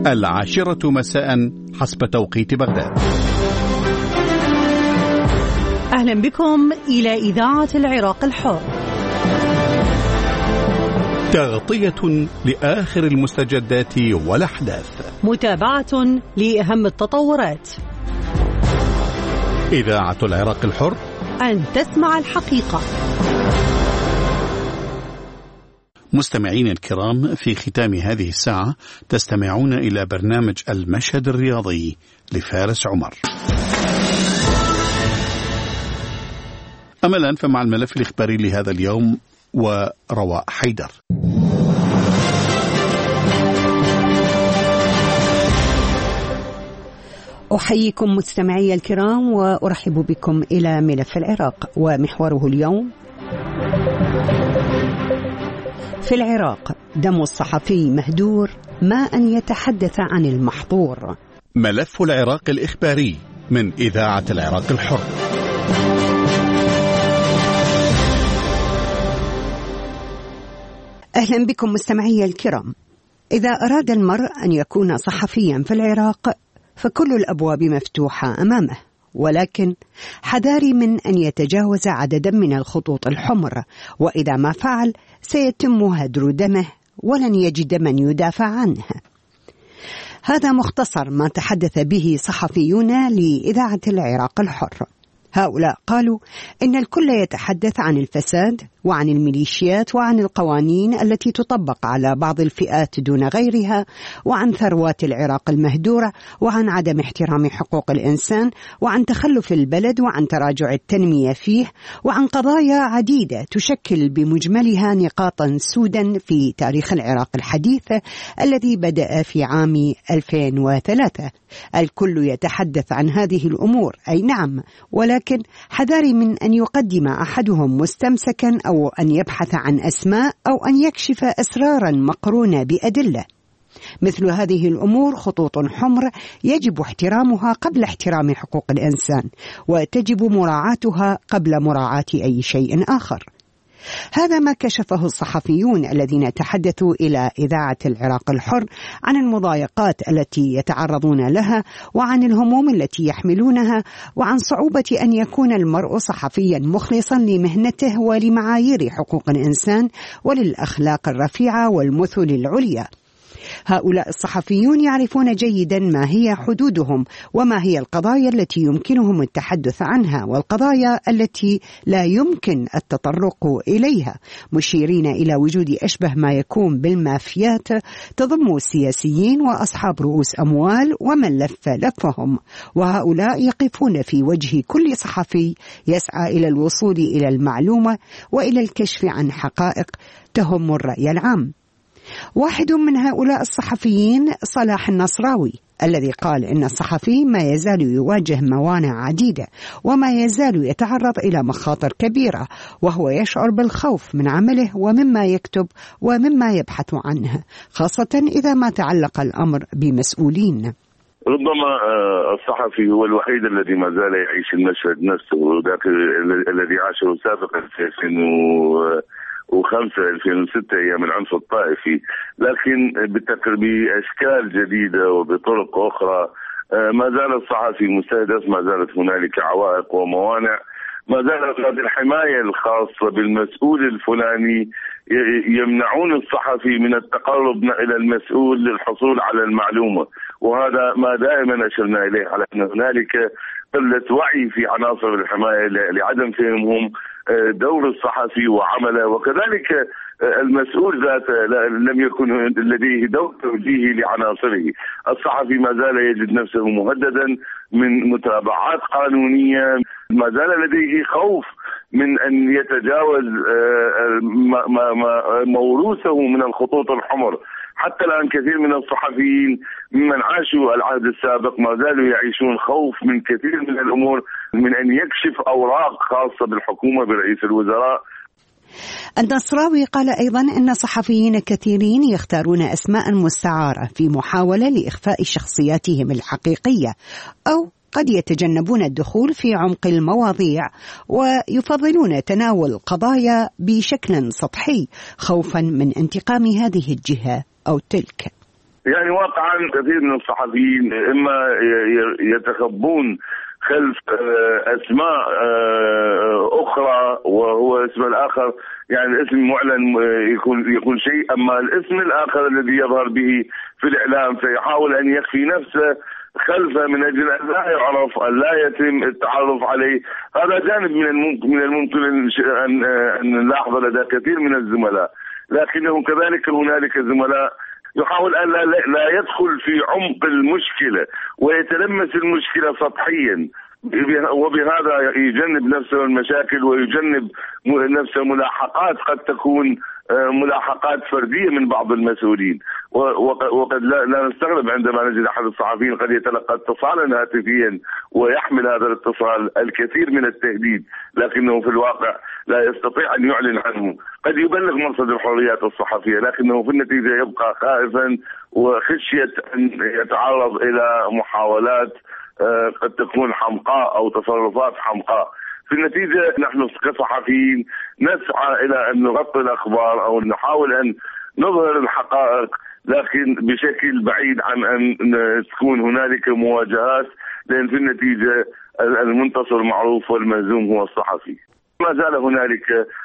10 مساء حسب توقيت بغداد. أهلا بكم إلى إذاعة العراق الحر، تغطية لآخر المستجدات والأحداث، متابعة لأهم التطورات. إذاعة العراق الحر، أن تسمع الحقيقة. مستمعين الكرام، في ختام هذه الساعة تستمعون إلى برنامج المشهد الرياضي لفارس عمر. أملا فمع الملف الإخباري لهذا اليوم ورواء حيدر. أحييكم مستمعي الكرام وأرحب بكم إلى ملف العراق ومحوره اليوم. في العراق دم الصحفي مهدور ما أن يتحدث عن المحظور. ملف العراق الإخباري من إذاعة العراق الحر. أهلا بكم مستمعي الكرام. إذا أراد المرء أن يكون صحفيا في العراق فكل الأبواب مفتوحة أمامه، ولكن حذاري من أن يتجاوز عددا من الخطوط الحمر، وإذا ما فعل سيتم هدر دمه ولن يجد من يدافع عنه. هذا مختصر ما تحدث به صحفيون لإذاعة العراق الحر. هؤلاء قالوا إن الكل يتحدث عن الفساد وعن الميليشيات وعن القوانين التي تطبق على بعض الفئات دون غيرها، وعن ثروات العراق المهدورة، وعن عدم احترام حقوق الإنسان، وعن تخلف البلد، وعن تراجع التنمية فيه، وعن قضايا عديدة تشكل بمجملها نقاطا سودا في تاريخ العراق الحديث الذي بدأ في عام 2003. الكل يتحدث عن هذه الأمور، أي نعم، ولكن حذاري من أن يقدم أحدهم مستمسكا أو أن يبحث عن أسماء أو أن يكشف أسرارا مقرونة بأدلة. مثل هذه الأمور خطوط حمر يجب احترامها قبل احترام حقوق الإنسان، وتجب مراعاتها قبل مراعاة أي شيء آخر. هذا ما كشفه الصحفيون الذين تحدثوا إلى إذاعة العراق الحر عن المضايقات التي يتعرضون لها، وعن الهموم التي يحملونها، وعن صعوبة أن يكون المرء صحفيا مخلصا لمهنته ولمعايير حقوق الإنسان وللأخلاق الرفيعة والمثل العليا. هؤلاء الصحفيون يعرفون جيدا ما هي حدودهم وما هي القضايا التي يمكنهم التحدث عنها والقضايا التي لا يمكن التطرق إليها، مشيرين إلى وجود أشبه ما يكون بالمافيات تضم السياسيين وأصحاب رؤوس أموال ومن لف لفهم، وهؤلاء يقفون في وجه كل صحفي يسعى إلى الوصول إلى المعلومة وإلى الكشف عن حقائق تهم الرأي العام. واحد من هؤلاء الصحفيين صلاح النصراوي الذي قال إن الصحفي ما يزال يواجه موانع عديدة وما يزال يتعرض إلى مخاطر كبيرة، وهو يشعر بالخوف من عمله ومما يكتب ومما يبحث عنه، خاصة إذا ما تعلق الأمر بمسؤولين. ربما الصحفي هو الوحيد الذي ما زال يعيش المشهد نفسه، ذاك الذي عاشه سابقا في 2005 2006 أيام العنف الطائفي، لكن بأشكال جديدة وبطرق أخرى ما زال الصحفي مستهدف، ما زالت هنالك عوائق وموانع، ما زالت هذه الحماية الخاصة بالمسؤول الفلاني يمنعون الصحفي من التقرب إلى المسؤول للحصول على المعلومة. وهذا ما دائما أشرنا إليه، على أن هنالك قلة وعي في عناصر الحماية لعدم فهمهم دور الصحفي وعمله، وكذلك المسؤول ذاته لم يكن لديه دور توجيهي لعناصره. الصحفي ما زال يجد نفسه مهددا من متابعات قانونية، ما زال لديه خوف من أن يتجاوز موروثه من الخطوط الحمر. حتى الآن كثير من الصحفيين ممن عاشوا العهد السابق ما زالوا يعيشون خوف من كثير من الأمور، من أن يكشف أوراق خاصة بالحكومة برئيس الوزراء. النصراوي قال أيضا أن صحفيين كثيرين يختارون أسماء مستعارة في محاولة لإخفاء شخصياتهم الحقيقية، أو قد يتجنبون الدخول في عمق المواضيع ويفضلون تناول القضايا بشكل سطحي خوفا من انتقام هذه الجهة أو تلك. يعني واقعا كثير من الصحفيين إما يتخبون خلف أسماء أخرى وهو اسم الآخر، يعني الاسم معلن يكون شيء، أما الاسم الآخر الذي يظهر به في الإعلام فيحاول أن يخفي نفسه خلفه من أجل أن لا يعرف، أن لا يتم التعرف عليه. هذا جانب من الممكن أن نلاحظ لدى كثير من الزملاء، لكنه كذلك هنالك زملاء يحاول أن لا يدخل في عمق المشكلة ويتلمس المشكلة سطحيا، وبهذا يجنب نفسه المشاكل ويجنب نفسه ملاحقات قد تكون ملاحقات فردية من بعض المسؤولين. وقد لا نستغرب عندما نجد أحد الصحفيين قد يتلقى اتصالا هاتفيا ويحمل هذا الاتصال الكثير من التهديد، لكنه في الواقع لا يستطيع أن يعلن عنه. قد يبلغ مرصد الحريات الصحفية لكنه في النتيجة يبقى خائفا وخشية أن يتعرض إلى محاولات قد تكون حمقاء أو تصرفات حمقاء. في النتيجة نحن كصحفيين نسعى إلى أن نغطي الأخبار أو نحاول أن نظهر الحقائق، لكن بشكل بعيد عن أن تكون هنالك مواجهات، لأن في النتيجة المنتصر معروف والمهزوم هو الصحفي. ما زال هنالك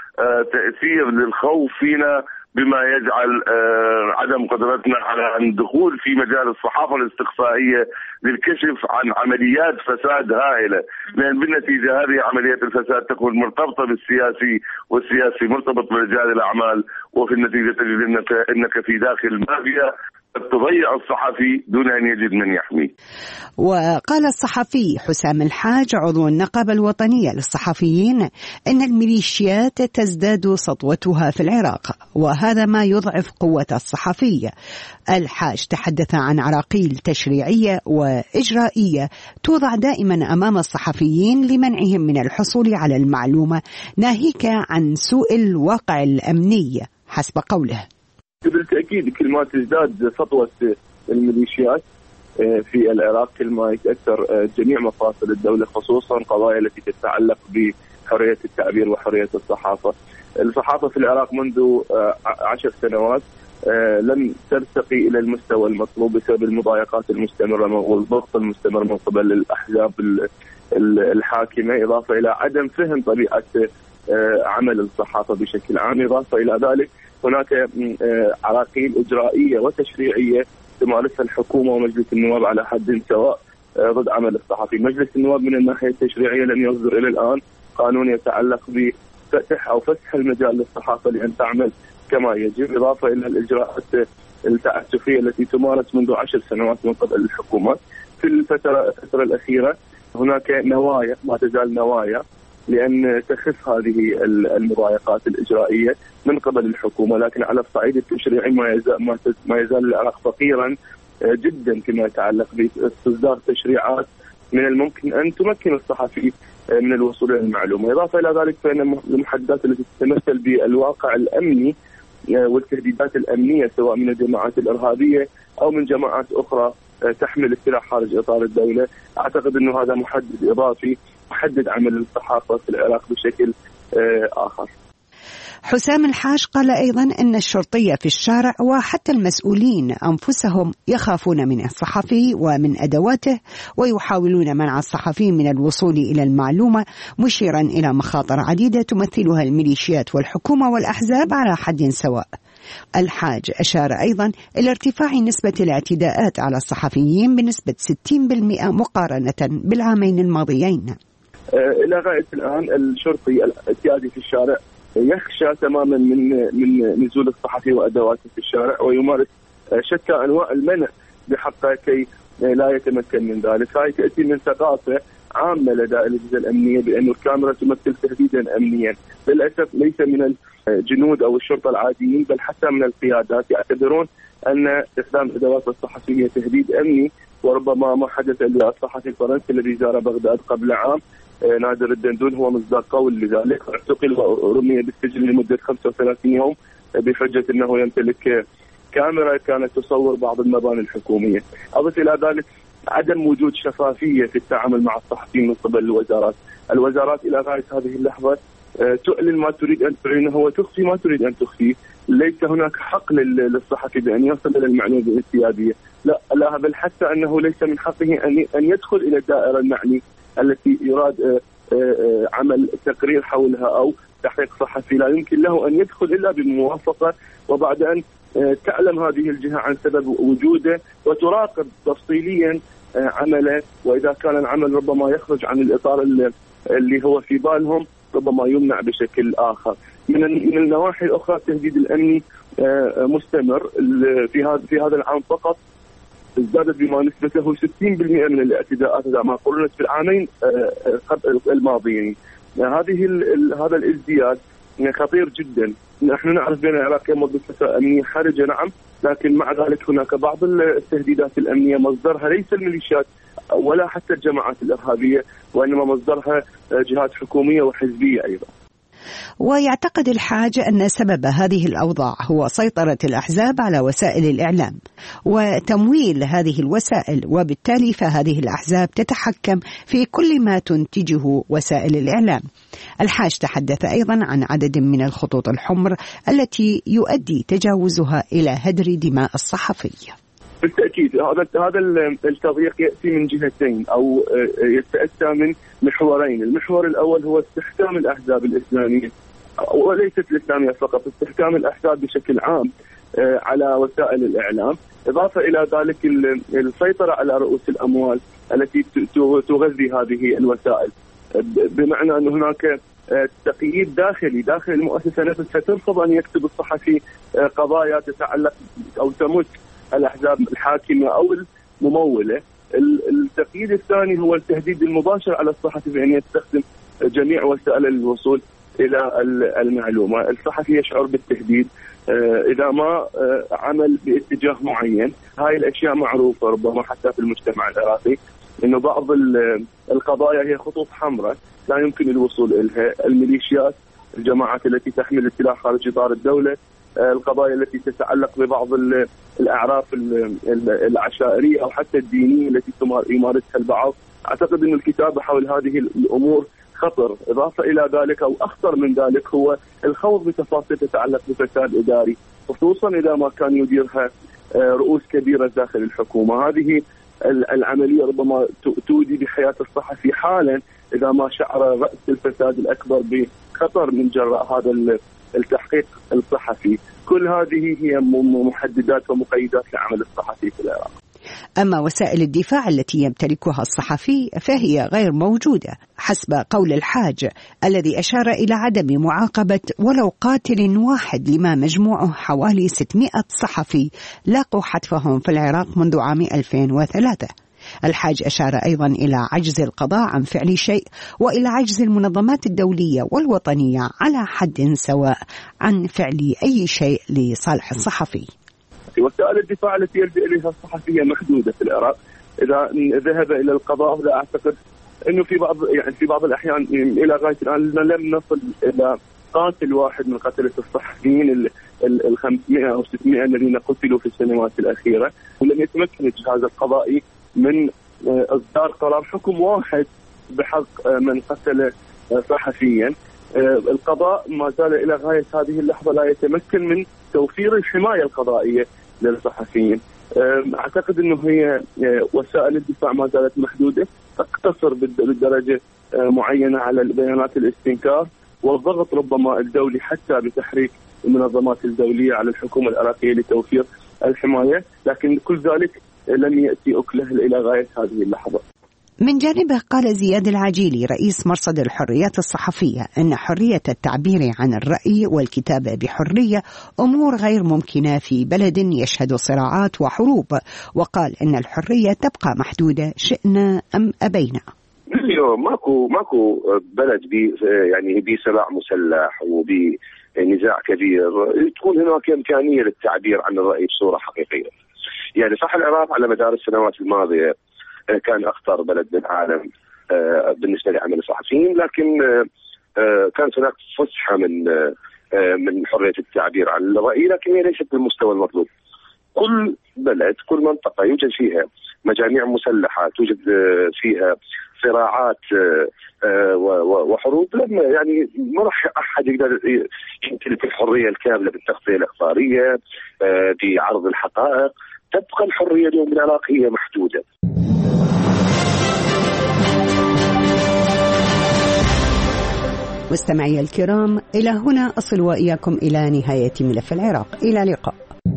تأثير للخوف فينا بما يجعل عدم قدرتنا على الدخول في مجال الصحافة الاستقصائية للكشف عن عمليات فساد هائلة، لأن بالنتيجة هذه عمليات الفساد تكون مرتبطة بالسياسي والسياسي مرتبط برجال الأعمال، وفي النتيجة تجد أنك في داخل مافيا تضيع الصحفي دون أن يجد من يحميه. وقال الصحفي حسام الحاج عضو النقابة الوطنية للصحفيين إن الميليشيات تزداد سطوتها في العراق، وهذا ما يضعف قوة الصحفية. الحاج تحدث عن عراقيل تشريعية وإجرائية توضع دائما أمام الصحفيين لمنعهم من الحصول على المعلومة، ناهيك عن سوء الواقع الأمني حسب قوله. بالتأكيد كل ما تزداد سطوة الميليشيات في العراق كل ما يتأثر جميع مفاصل الدولة، خصوصا قضايا التي تتعلق بحرية التعبير وحرية الصحافة. الصحافة في العراق منذ 10 سنوات لم ترتقي إلى المستوى المطلوب بسبب المضايقات المستمرة والضغط المستمر من قبل الأحزاب الحاكمة، إضافة إلى عدم فهم طبيعة عمل الصحافة بشكل عام. إضافة إلى ذلك هناك عراقيل إجرائية وتشريعية تمارسها الحكومة ومجلس النواب على حد سواء ضد عمل الصحفي. مجلس النواب من الناحية التشريعية لم يصدر إلى الآن قانون يتعلق بفتح أو فسح المجال للصحافة لأن تعمل كما يجب، إضافة إلى الإجراءات التعسفية التي تمارس منذ 10 سنوات من قبل الحكومات. في الفترة الأخيرة هناك نوايا، ما تزال نوايا، لأن تخف هذه المضايقات الإجرائية من قبل الحكومة، لكن على الصعيد التشريعي ما يزال العراق فقيرا جدا فيما يتعلق بإصدار تشريعات من الممكن أن تمكن الصحفي من الوصول إلى المعلومة. إضافة إلى ذلك فإن المحددات التي تتمثل بالواقع الأمني والتهديدات الأمنية سواء من الجماعات الإرهابية أو من جماعات أخرى تحمل السلاح خارج إطار الدولة، أعتقد أنه هذا محدد إضافي محدد عمل الصحافة في العراق بشكل آخر. حسام الحاج قال أيضا أن الشرطية في الشارع وحتى المسؤولين أنفسهم يخافون من الصحفي ومن أدواته ويحاولون منع الصحفي من الوصول إلى المعلومة، مشيرا إلى مخاطر عديدة تمثلها الميليشيات والحكومة والأحزاب على حد سواء. الحاج أشار أيضا إلى ارتفاع نسبة الاعتداءات على الصحفيين بنسبة 60% مقارنة بالعامين الماضيين. إلى غاية الآن الشرطي الاعتيادي في الشارع يخشى تماما من نزول الصحفي وأدواته في الشارع ويمارس شتى أنواع المنع بحقه كي لا يتمكن من ذلك. هاي تأتي من ثقافة عامة لدى الأجهزة الأمنية بأن الكاميرا تمثل تهديدا أمنيا. للأسف ليس من الجنود أو الشرطة العاديين بل حتى من القيادات يعتبرون أن استخدام أدوات الصحفية تهديد أمني، وربما ما حدث للصحفي الفرنسي الذي زار بغداد قبل عام نادر الدندون هو مصداق قول لذلك، اعتقل ورمي بالسجن لمدة 35 يوم بحجة أنه يمتلك كاميرا كانت تصور بعض المباني الحكومية. أضف إلى ذلك عدم وجود شفافية في التعامل مع الصحفيين من قبل الوزارات إلى غاية هذه اللحظة تعلن ما تريد أن تعلنه وتخفي ما تريد أن تخفيه. ليس هناك حق للصحفي بأن يصل إلى المعلومة السيادية، لا بل حتى أنه ليس من حقه أن يدخل إلى الدائرة المعني التي يراد عمل تقرير حولها أو تحقيق صحفي. لا يمكن له أن يدخل إلا بموافقة وبعد أن تعلم هذه الجهة عن سبب وجوده وتراقب تفصيليا عمله، وإذا كان العمل ربما يخرج عن الإطار اللي هو في بالهم ربما يمنع بشكل آخر. من النواحي الأخرى التهديد الأمني مستمر. في هذا العام فقط ازدادت بما نسبته 60% من الاعتداءات إذا ما قرنت في العامين الماضيين. هذا الازدياد خطير جدا. نحن نعرف بأن العراق يمر بفترة أمنية حرجة، نعم، لكن مع ذلك هناك بعض التهديدات الأمنية مصدرها ليس الميليشيات ولا حتى الجماعات الإرهابية، وإنما مصدرها جهات حكومية وحزبية أيضا. ويعتقد الحاج أن سبب هذه الأوضاع هو سيطرة الأحزاب على وسائل الإعلام وتمويل هذه الوسائل، وبالتالي فهذه الأحزاب تتحكم في كل ما تنتجه وسائل الإعلام. الحاج تحدث أيضا عن عدد من الخطوط الحمر التي يؤدي تجاوزها إلى هدر دماء الصحفي. بالتأكيد هذا التضييق يأتي من جهتين أو يتأتى من محورين. المحور الأول هو استحكام الأحزاب الإسلامية، وليست الإسلامية فقط، استحكام الأحزاب بشكل عام على وسائل الإعلام، إضافة إلى ذلك السيطرة على رؤوس الأموال التي تغذي هذه الوسائل، بمعنى أن هناك تقييد داخل المؤسسة نفسها ترفض أن يكتب الصحفي قضايا تتعلق أو تمس الأحزاب الحاكمة أو الممولة. التقييد الثاني هو التهديد المباشر على الصحفي بأن يستخدم جميع وسائل الوصول إلى المعلومة. الصحفي يشعر بالتهديد إذا ما عمل باتجاه معين. هاي الأشياء معروفة ربما حتى في المجتمع العراقي، إنه بعض القضايا هي خطوط حمراء لا يمكن الوصول إليها. الميليشيات، الجماعات التي تحمل السلاح خارج إطار الدولة، القضايا التي تتعلق ببعض الأعراف العشائرية أو حتى الدينية التي يمارسها البعض. أعتقد أن الكتابة حول هذه الأمور خطر. إضافة إلى ذلك أو أخطر من ذلك هو الخوض بتفاصيل تتعلق بفساد إداري، خصوصا إذا ما كان يديرها رؤوس كبيرة داخل الحكومة. هذه العملية ربما تودي بحياة الصحفي حالا إذا ما شعر رأس الفساد الأكبر بخطر من جراء هذا التحقيق الصحفي. كل هذه هي محددات ومقيدات لعمل الصحفي في العراق. أما وسائل الدفاع التي يمتلكها الصحفي فهي غير موجودة حسب قول الحاج، الذي أشار إلى عدم معاقبة ولو قاتل واحد لما مجموعه حوالي 600 صحفي لاقوا حتفهم في العراق منذ عام 2003. الحاج أشار أيضا إلى عجز القضاء عن فعل شيء وإلى عجز المنظمات الدولية والوطنية على حد سواء عن فعل أي شيء لصالح الصحفي. وسائل الدفاع التي يلجأ إليها الصحفية محدودة في العراق. إذا ذهب إلى القضاء لا أعتقد أنه في بعض الأحيان إلى غاية الآن لم نصل إلى قاتل واحد من قتلة الصحفيين 500 أو 600 الذين قتلوا في السنوات الأخيرة، ولم يتمكن الجهاز القضائي من إصدار قرار حكم واحد بحق من قتل صحفيا. القضاء ما زال إلى غاية هذه اللحظة لا يتمكن من توفير الحماية القضائية للصحفيين. أعتقد أنه هي وسائل الدفاع ما زالت محدودة، تقتصر بالدرجة معينة على بيانات الاستنكار والضغط ربما الدولي حتى بتحريك المنظمات الدولية على الحكومة العراقية لتوفير الحماية، لكن كل ذلك لم يأتي أكله إلى غاية هذه اللحظة. من جانبه قال زياد العجيلي رئيس مرصد الحريات الصحفية أن حرية التعبير عن الرأي والكتابة بحرية أمور غير ممكنة في بلد يشهد صراعات وحروب، وقال أن الحرية تبقى محدودة شئنا أم أبينا. اليوم ماكو بلد يعني بصراع مسلح وبنزاع كبير تكون هناك إمكانية للتعبير عن الرأي بصورة حقيقية. يعني صح العراق على مدار السنوات الماضية كان أخطر بلد بالعالم بالنسبة لعمل الصحفيين، لكن كانت هناك فسحة من حرية التعبير عن الرأي، لكن هي ليست بالمستوى المطلوب. كل بلد، كل منطقة يوجد فيها مجاميع مسلحة، توجد فيها صراعات وحروب، لما يعني ما راح احد يقدر يمتلك الحريه الكامله بالتغطيه الاخباريه بعرض الحقائق. تبقى الحريه اليوم بالعراق هي محدوده. مستمعي الكرام، إلى هنا أصل وإياكم إلى نهاية ملف العراق. إلى اللقاء.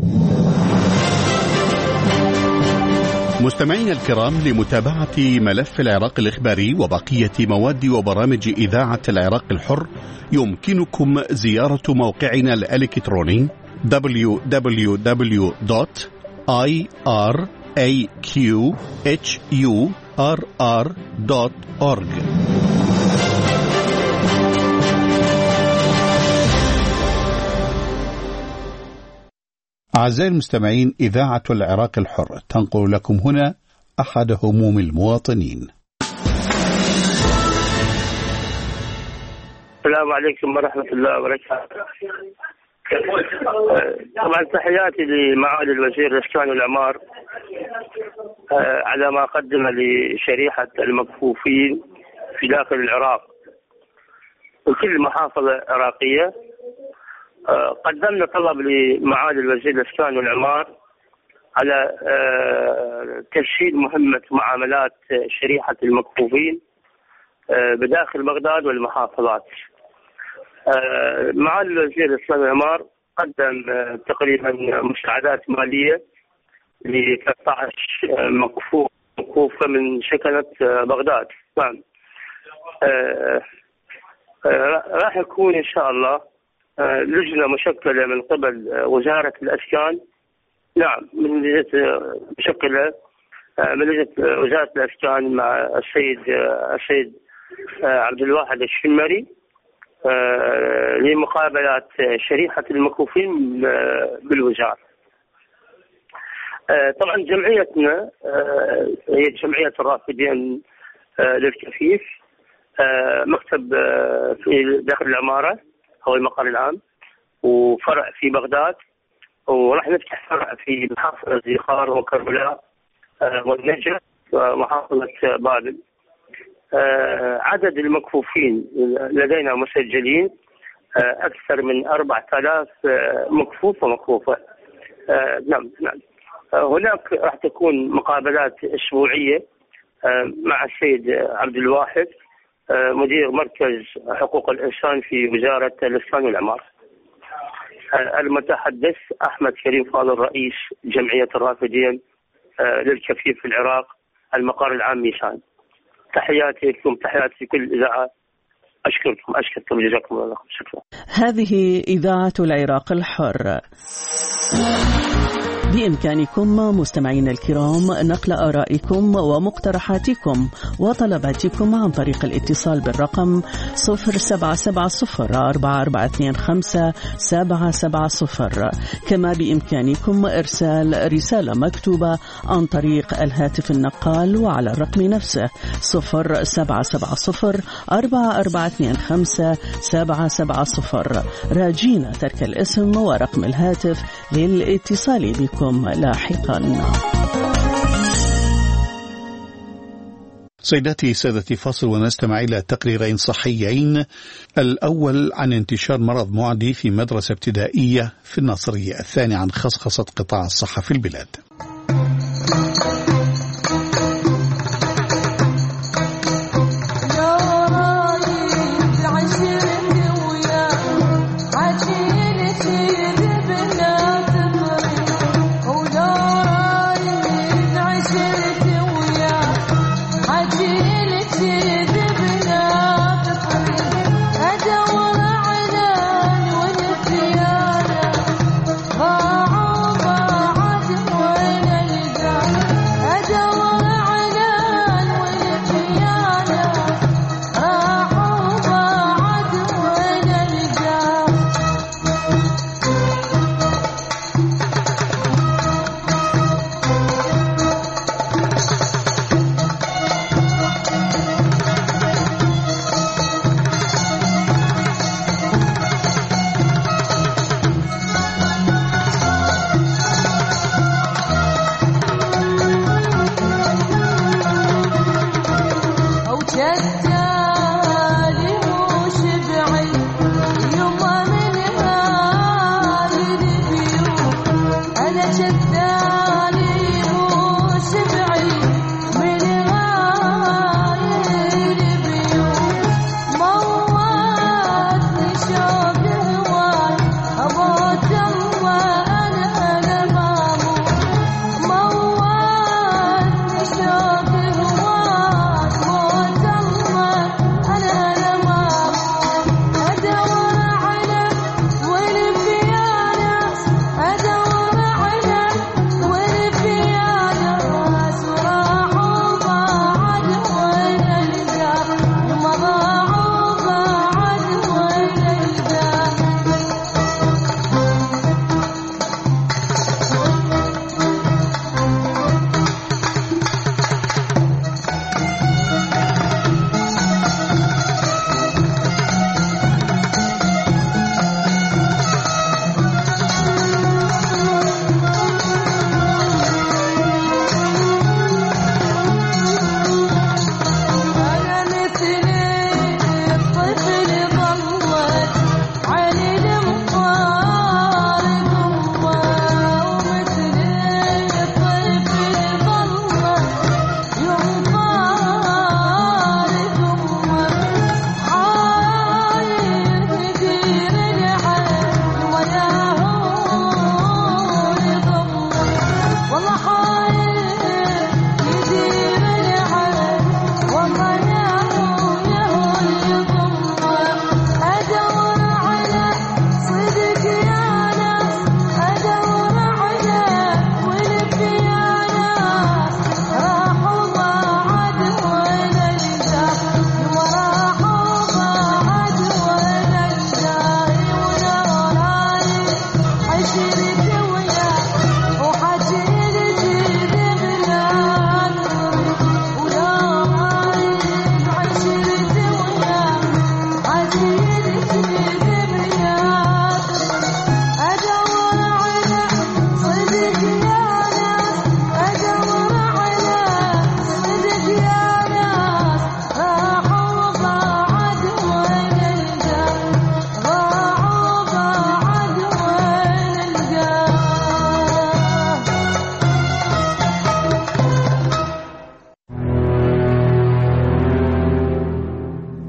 مستمعينا الكرام، لمتابعة ملف العراق الإخباري وبقية مواد وبرامج إذاعة العراق الحر يمكنكم زيارة موقعنا الإلكتروني www.iraqhurr.org. أعزائي المستمعين، إذاعة العراق الحر تنقل لكم هنا أحد هموم المواطنين. السلام عليكم ورحمة الله وبركاته. طبعا تحياتي لمعالي الوزير الإسكان والإعمار على ما قدم لشريحة المكفوفين في داخل العراق وكل محافظة عراقية. قدمنا طلب لمعالي الوزير الإسكان والإعمار على تسهيل مهمة معاملات شريحة المكفوفين بداخل بغداد والمحافظات. معالي الوزير الإسكان والإعمار قدم تقريبا مساعدات مالية ل 13 مكفوفة من سكنة بغداد. نعم، راح يكون إن شاء الله لجنة مشكلة من قبل وزارة الإسكان. نعم، من لجنة مشكلة من لجنة وزارة الإسكان مع السيد عبد الواحد الشمري لمقابلات شريحة المكفوفين بالوزارة. طبعا جمعيتنا هي جمعية الرافدين للكفيف، مكتب في داخل العمارة هو المقر العام، وفرع في بغداد، وراح نفتح فرع في محافظة زيخار وكربلاء والنجف ومحافظة بابل. عدد المكفوفين لدينا مسجلين أكثر من 4000 مكفوف ومكفوفة. نعم. هناك راح تكون مقابلات أسبوعية مع السيد عبد الواحد مدير مركز حقوق الإنسان في وزارة الإسكان والإعمار. المتحدث أحمد كريم فاضل رئيس جمعية الرافدين للكفيف في العراق، المقر العام ميسان. تحياتي لكم، تحياتي كل إذاعة. أشكركم جزاكم الله خير. شكرا. هذه إذاعة العراق الحر. بإمكانكم مستمعين الكرام نقل آرائكم ومقترحاتكم وطلباتكم عن طريق الاتصال بالرقم 07704425-770. كما بإمكانكم إرسال رسالة مكتوبة عن طريق الهاتف النقال وعلى الرقم نفسه 07704425-770. راجين ترك الاسم ورقم الهاتف للاتصال بكم لاحقا. سيداتي سادتي، فاصل ونستمع إلى تقريرين صحيين. الأول عن انتشار مرض معدي في مدرسة ابتدائية في الناصرية، الثاني عن خصخصة قطاع الصحة في البلاد.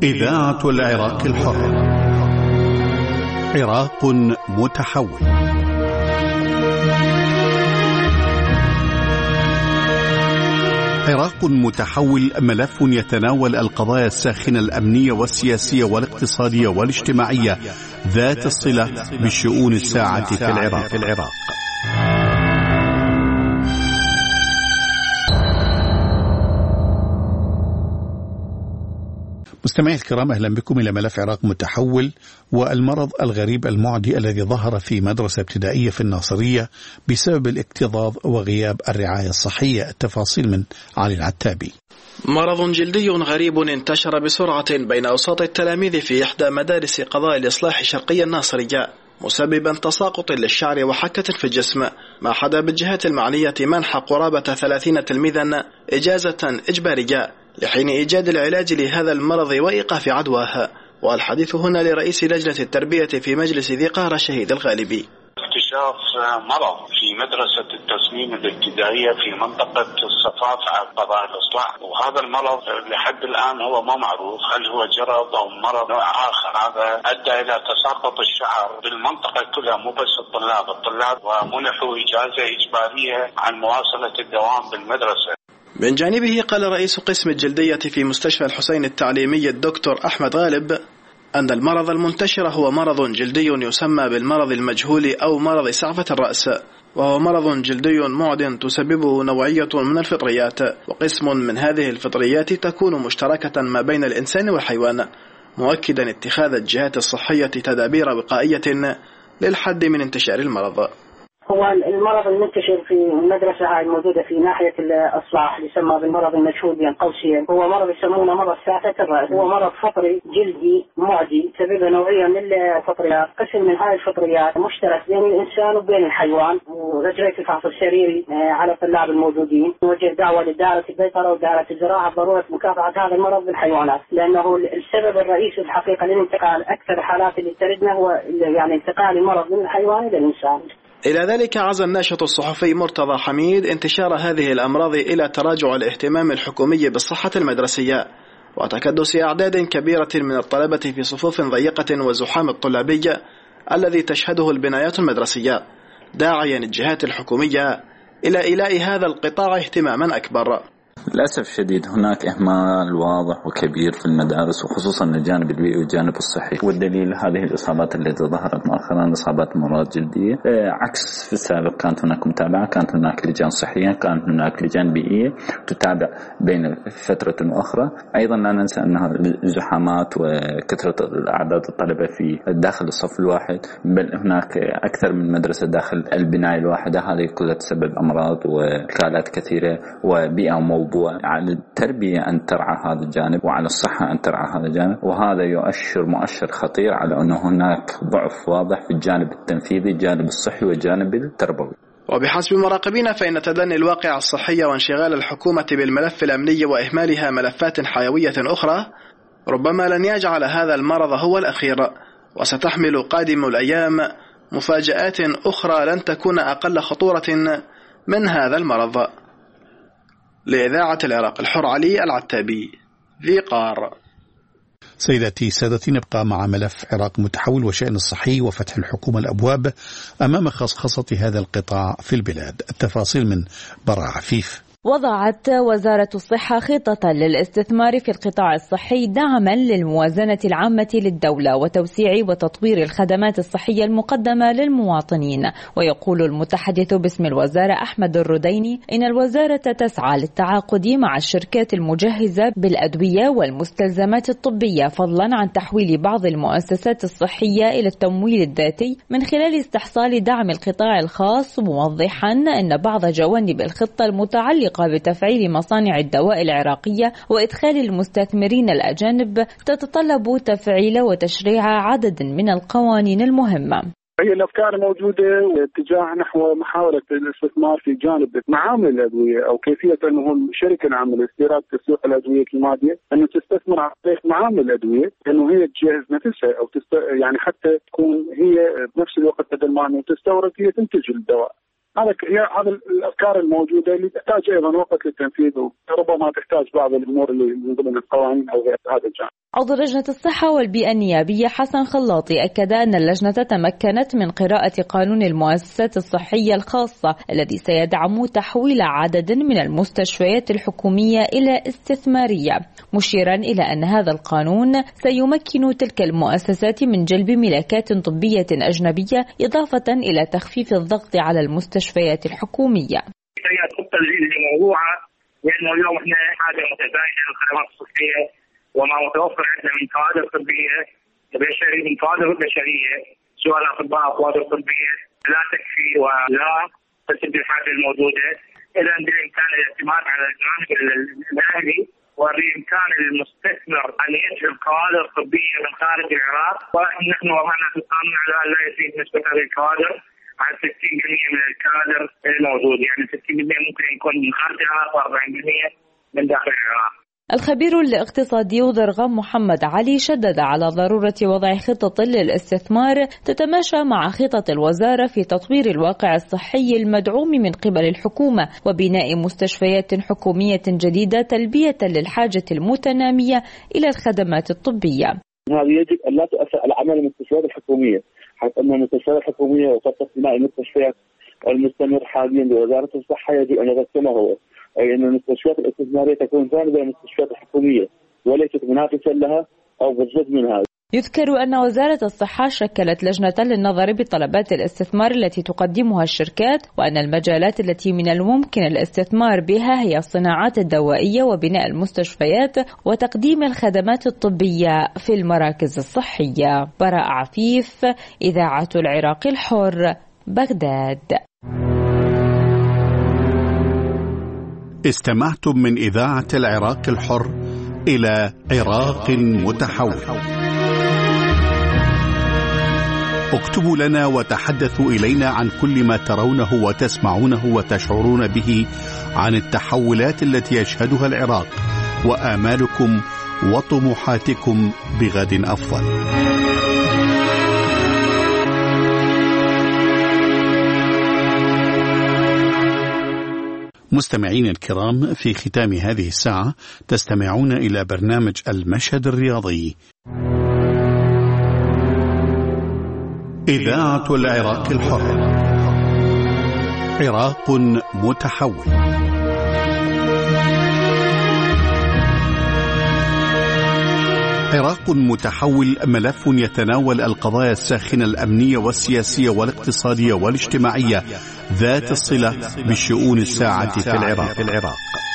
إذاعة العراق الحر. عراق متحول. عراق متحول ملف يتناول القضايا الساخنة الأمنية والسياسية والاقتصادية والاجتماعية ذات الصلة بالشؤون الساعة في العراق. مستمعي الكرام، أهلا بكم إلى ملف عراق متحول والمرض الغريب المعدي الذي ظهر في مدرسة ابتدائية في الناصرية بسبب الاكتظاظ وغياب الرعاية الصحية. التفاصيل من علي العتابي. مرض جلدي غريب انتشر بسرعة بين أوساط التلاميذ في إحدى مدارس قضاء الإصلاح شرقي الناصرية، مسببا تساقط للشعر وحكة في الجسم، ما حدا بالجهات المعنية منح قرابة 30 تلميذا إجازة إجبارية لحين إيجاد العلاج لهذا المرض وإيقاف عدواه. والحديث هنا لرئيس لجنة التربية في مجلس ذي قارة شهيد الغالبي. اكتشاف مرض في مدرسة التصميم الابتدائية في منطقة الصفاف على قضاء الإصلاح، وهذا المرض لحد الآن هو ما معروف هل هو جرب أو مرض نوع آخر. هذا أدى إلى تساقط الشعر بالمنطقة كلها، مو بس الطلاب ومنحوا إجازة إجبارية عن مواصلة الدوام بالمدرسة. من جانبه قال رئيس قسم الجلدية في مستشفى الحسين التعليمي الدكتور أحمد غالب أن المرض المنتشر هو مرض جلدي يسمى بالمرض المجهول أو مرض سعفة الرأس، وهو مرض جلدي معد تسببه نوعية من الفطريات، وقسم من هذه الفطريات تكون مشتركة ما بين الإنسان والحيوان، مؤكدا اتخاذ الجهات الصحية تدابير وقائية للحد من انتشار المرض. هو المرض المنتشر في المدرسة هاي الموجودة في ناحية الإصلاح يسمى بالمرض المجهول بين قوسين، هو مرض يسمونه مرض سعفة الرأس. هو مرض فطري جلدي معدي سببه نوعية من الفطريات، قسم من هاي الفطريات مشترك بين الإنسان وبين الحيوان. ورجعت الفحص السريري على الطلاب الموجودين، وجه دعوة لدائرة البيطرة ودائرة الزراعة بضرورة مكافحة هذا المرض بالحيوانات، لأنه السبب الرئيسي الحقيقة للانتقال أكثر الحالات اللي تردنا هو يعني انتقال المرض من الحيوان إلى الإنسان. إلى ذلك عزى الناشط الصحفي مرتضى حميد انتشار هذه الأمراض إلى تراجع الاهتمام الحكومي بالصحة المدرسية وتكدس أعداد كبيرة من الطلبة في صفوف ضيقة وزحام الطلابي الذي تشهده البنايات المدرسية، داعيا الجهات الحكومية إلى إيلاء هذا القطاع اهتماما أكبر. للأسف الشديد هناك إهمال واضح وكبير في المدارس، وخصوصا الجانب البيئي والجانب الصحي، والدليل هذه الإصابات التي ظهرت مؤخرا، إصابات أمراض جلدية. عكس في السابق كانت هناك متابعة، كانت هناك لجان صحية، كانت هناك لجان بيئية تتابع بين فترة وأخرى. أيضا لا ننسى أنها الزحامات وكثرة أعداد الطلبة في داخل الصف الواحد، بل هناك أكثر من مدرسة داخل البناية الواحدة، هذه كلها تسبب أمراض وإشكالات كثيرة وبيئة موضوع. على التربية أن ترعى هذا الجانب، وعلى الصحة أن ترعى هذا الجانب، وهذا مؤشر خطير على أنه هناك ضعف واضح في الجانب التنفيذي، الجانب الصحي والجانب التربوي. وبحسب مراقبين فإن تدني الواقع الصحي وانشغال الحكومة بالملف الأمني وإهمالها ملفات حيوية أخرى ربما لن يجعل هذا المرض هو الأخير، وستحمل قادم الأيام مفاجآت أخرى لن تكون أقل خطورة من هذا المرض. لإذاعة العراق الحر، علي العتابي، ذي قار. سيداتي سادتي، نبقى مع ملف عراق متحول وشأن الصحي وفتح الحكومة الأبواب أمام خصخصة هذا القطاع في البلاد. التفاصيل من برع عفيف. وضعت وزارة الصحة خطة للاستثمار في القطاع الصحي دعما للموازنة العامة للدولة وتوسيع وتطوير الخدمات الصحية المقدمة للمواطنين. ويقول المتحدث باسم الوزارة أحمد الرديني إن الوزارة تسعى للتعاقد مع الشركات المجهزة بالأدوية والمستلزمات الطبية، فضلا عن تحويل بعض المؤسسات الصحية إلى التمويل الذاتي من خلال استحصال دعم القطاع الخاص، موضحا أن بعض جوانب الخطة المتعلقة بتفعيل مصانع الدواء العراقية وإدخال المستثمرين الأجانب تتطلب تفعيل وتشريع عدد من القوانين المهمة. هي الأفكار موجودة اتجاه نحو محاولة الاستثمار في جانب معامل الأدوية، أو كيفية أنه الشركة العامة لاستيراد تسويق الأدوية المادية أنه تستثمر على طريق معامل الأدوية، أنه هي تجهز نفسها أو يعني حتى تكون هي بنفس الوقت بدل ما أنه تستورد هي تنتج الدواء. هذا الافكار الموجوده اللي تحتاج ايضا وقت للتنفيذ، وربما تحتاج بعض الامور اللي من ضمن القوانين او غير هذا الجانب. عضو لجنة الصحة والبيئة النيابية حسن خلاطي أكد أن اللجنة تمكنت من قراءة قانون المؤسسات الصحية الخاصة الذي سيدعم تحويل عدد من المستشفيات الحكومية إلى استثمارية، مشيرا إلى أن هذا القانون سيمكن تلك المؤسسات من جلب ملاكات طبية أجنبية إضافة إلى تخفيف الضغط على المستشفيات الحكومية. الخطة اللي موضوعة لأنه اليوم احنا حاجة متزايدة للخدمات الصحية، وما متوفر عندنا من كوادر طبية بشرية، من كوادر بشرية سواء أطباء أو كوادر طبية لا تكفي ولا تسد الحاجة الموجودة. إذا بالإمكان الاعتماد على الجانب الأهلي وبإمكان المستثمر أن يجلب كوادر طبية من خارج العراق، ونحن وضعنا في القانون على أن لا يزيد نسبة هذه الكوادر عن 60% من الكادر الموجود، يعني 60% ممكن يكون من خارج العراق و40% من داخل العراق. الخبير الاقتصادي ضرغام محمد علي شدد على ضرورة وضع خطط للاستثمار تتماشى مع خطط الوزارة في تطوير الواقع الصحي المدعوم من قبل الحكومة وبناء مستشفيات حكومية جديدة تلبية للحاجة المتنامية إلى الخدمات الطبية. هذه يجب أن لا تؤثر على عمل المستشفيات الحكومية، حيث أن المستشفيات الحكومية وخطة بناء المستشفيات المستمر حاليا بوزارة الصحة يجب أن يرسمه هو، أي أن المستشفيات الاستثمارية تكون جانبا المستشفيات الحكومية وليست منافسا لها أو بالضد منها. يذكر أن وزارة الصحة شكلت لجنة للنظر بطلبات الاستثمار التي تقدمها الشركات، وأن المجالات التي من الممكن الاستثمار بها هي الصناعات الدوائية وبناء المستشفيات وتقديم الخدمات الطبية في المراكز الصحية. براء عفيف، إذاعة العراق الحر، بغداد. استمعتم من إذاعة العراق الحر إلى عراق متحول. اكتبوا لنا وتحدثوا إلينا عن كل ما ترونه وتسمعونه وتشعرون به عن التحولات التي يشهدها العراق وآمالكم وطموحاتكم بغد أفضل. مستمعين الكرام، في ختام هذه الساعة تستمعون إلى برنامج المشهد الرياضي. إذاعة العراق الحر، عراق متحول. عراق متحول ملف يتناول القضايا الساخنة الأمنية والسياسية والاقتصادية والاجتماعية ذات الصلة بالشؤون الساعة في العراق.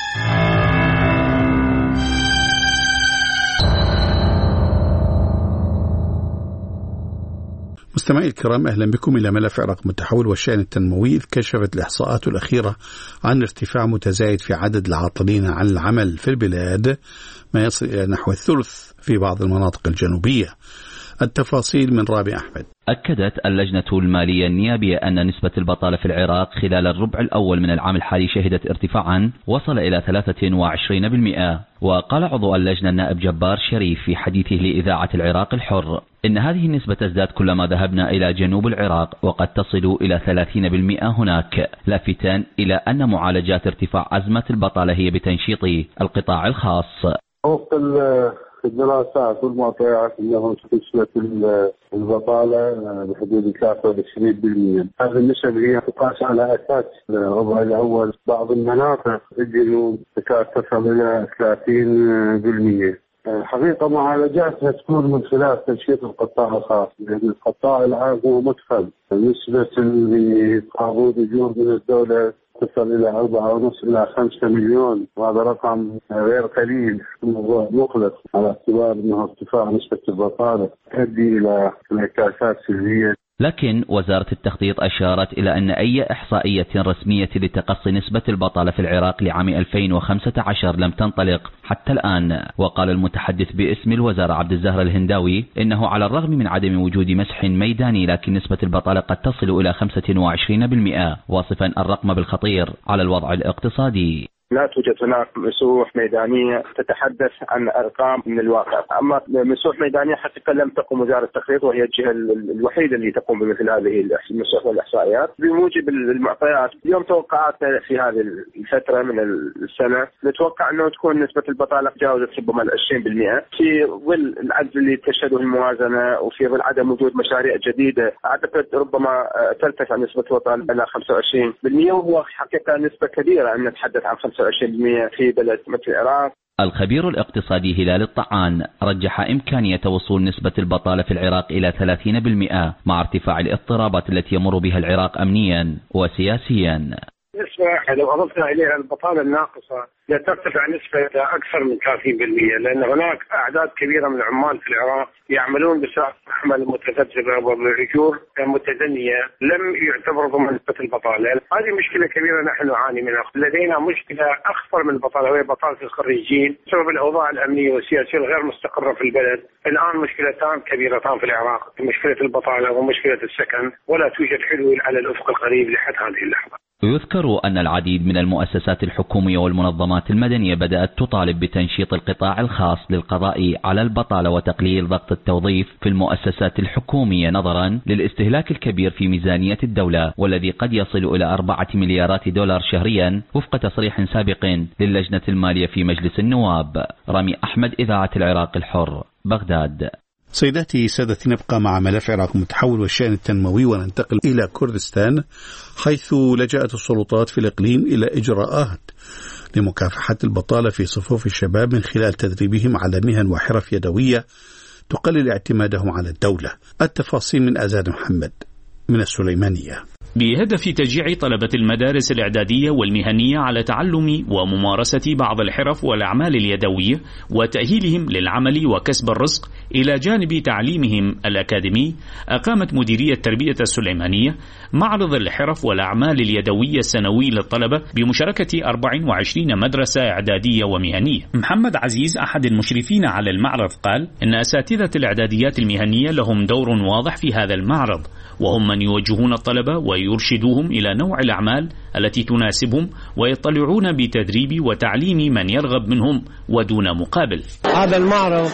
مستمعي الكرام، أهلا بكم إلى ملف عراق متحول والشأن التنموي. إذ كشفت الإحصاءات الأخيرة عن ارتفاع متزايد في عدد العاطلين عن العمل في البلاد، ما يصل إلى نحو الثلث في بعض المناطق الجنوبية. التفاصيل من رابع أحمد. أكدت اللجنة المالية النيابية أن نسبة البطالة في العراق خلال الربع الأول من العام الحالي شهدت ارتفاعا وصل إلى 23%. وقال عضو اللجنة النائب جبار شريف في حديثه لإذاعة العراق الحر إن هذه النسبة تزداد كلما ذهبنا إلى جنوب العراق وقد تصل إلى 30% هناك، لافتان إلى أن معالجات ارتفاع أزمة البطالة هي بتنشيط القطاع الخاص. وفق الدراسات والمعطيات انه نسبة البطالة بحدود 23%. هذه النسب هي تقاس على اساس الربع الاول. بعض المناطق في الجنوب تكاد تصل الى 30%. حقيقة معالجاتها تكون من خلال تنشيط القطاع الخاص، لأن القطاع العام هو مدخل. نسبة اللي قابض أجور من الدولة تصل إلى 4.5 إلى 5 مليون، وهذا رقم غير قليل. الموضوع مقلق على اعتبار أنه ارتفاع نسبة البطالة تؤدي إلى انعكاسات سلبية. لكن وزارة التخطيط أشارت إلى أن أي إحصائية رسمية لتقصي نسبة البطالة في العراق لعام 2015 لم تنطلق حتى الآن. وقال المتحدث باسم الوزارة عبد الزهر الهنداوي إنه على الرغم من عدم وجود مسح ميداني لكن نسبة البطالة قد تصل إلى 25%، واصفا الرقم بالخطير على الوضع الاقتصادي. لا توجد هناك مسوح ميدانية تتحدث عن أرقام من الواقع. أما مسوح ميدانية حقيقة لم تقم وزارة التخطيط، وهي الجهة الوحيدة اللي تقوم بمثل هذه المسوح والإحصائيات بموجب المعطيات. اليوم توقعاتنا في هذه الفترة من السنة نتوقع أنه تكون نسبة البطالة تجاوزت ربما 20% في ظل العجز اللي تشهده الموازنة، وفي ظل عدم وجود مشاريع جديدة. أعتقد ربما ترتفع نسبة البطالة إلى 25%، وهو حقيقة نسبة كبيرة أن نتحدث عن 25% في بلد مثل العراق. الخبير الاقتصادي هلال الطعان رجح إمكانية وصول نسبة البطالة في العراق إلى 30% مع ارتفاع الاضطرابات التي يمر بها العراق أمنيا وسياسيا. نسبة لو أضفنا إليها البطالة الناقصة لترتفع نسبة أكثر من 30%، لأن هناك أعداد كبيرة من العمال في العراق يعملون بساعات عمل متذبذبة وبأجور متدنية لم يعتبروا ضمن نسبة البطالة. هذه مشكلة كبيرة نحن نعاني منها. لدينا مشكلة أخطر من البطالة وهي بطالة الخريجين بسبب الأوضاع الأمنية والسياسية الغير مستقرة في البلد. الآن مشكلتان كبيرتان في العراق، مشكلة البطالة ومشكلة السكن، ولا توجد حلول على الأفق القريب لحد هذه اللحظة. يذكر أن العديد من المؤسسات الحكومية والمنظمات المدنية بدأت تطالب بتنشيط القطاع الخاص للقضاء على البطالة وتقليل ضغط التوظيف في المؤسسات الحكومية نظرا للاستهلاك الكبير في ميزانية الدولة، والذي قد يصل إلى 4 مليارات دولار شهريا وفق تصريح سابق للجنة المالية في مجلس النواب. رامي أحمد، إذاعة العراق الحر، بغداد. سيداتي سادتي، نبقى مع ملف العراق المتحول والشأن التنموي وننتقل إلى كردستان، حيث لجأت السلطات في الإقليم إلى إجراءات لمكافحة البطالة في صفوف الشباب من خلال تدريبهم على مهن وحرف يدوية تقلل اعتمادهم على الدولة. التفاصيل من أزاد محمد من السليمانية. بهدف تشجيع طلبة المدارس الإعدادية والمهنية على تعلم وممارسة بعض الحرف والأعمال اليدوية وتأهيلهم للعمل وكسب الرزق إلى جانب تعليمهم الأكاديمي، أقامت مديرية تربية السليمانية معرض الحرف والأعمال اليدوية السنوي للطلبة بمشاركة 24 مدرسة إعدادية ومهنية. محمد عزيز أحد المشرفين على المعرض قال إن أساتذة الإعداديات المهنية لهم دور واضح في هذا المعرض، وهم من يوجهون الطلبة ويرشدوهم إلى نوع الأعمال التي تناسبهم ويطلعون بتدريب وتعليم من يرغب منهم ودون مقابل. هذا المعرض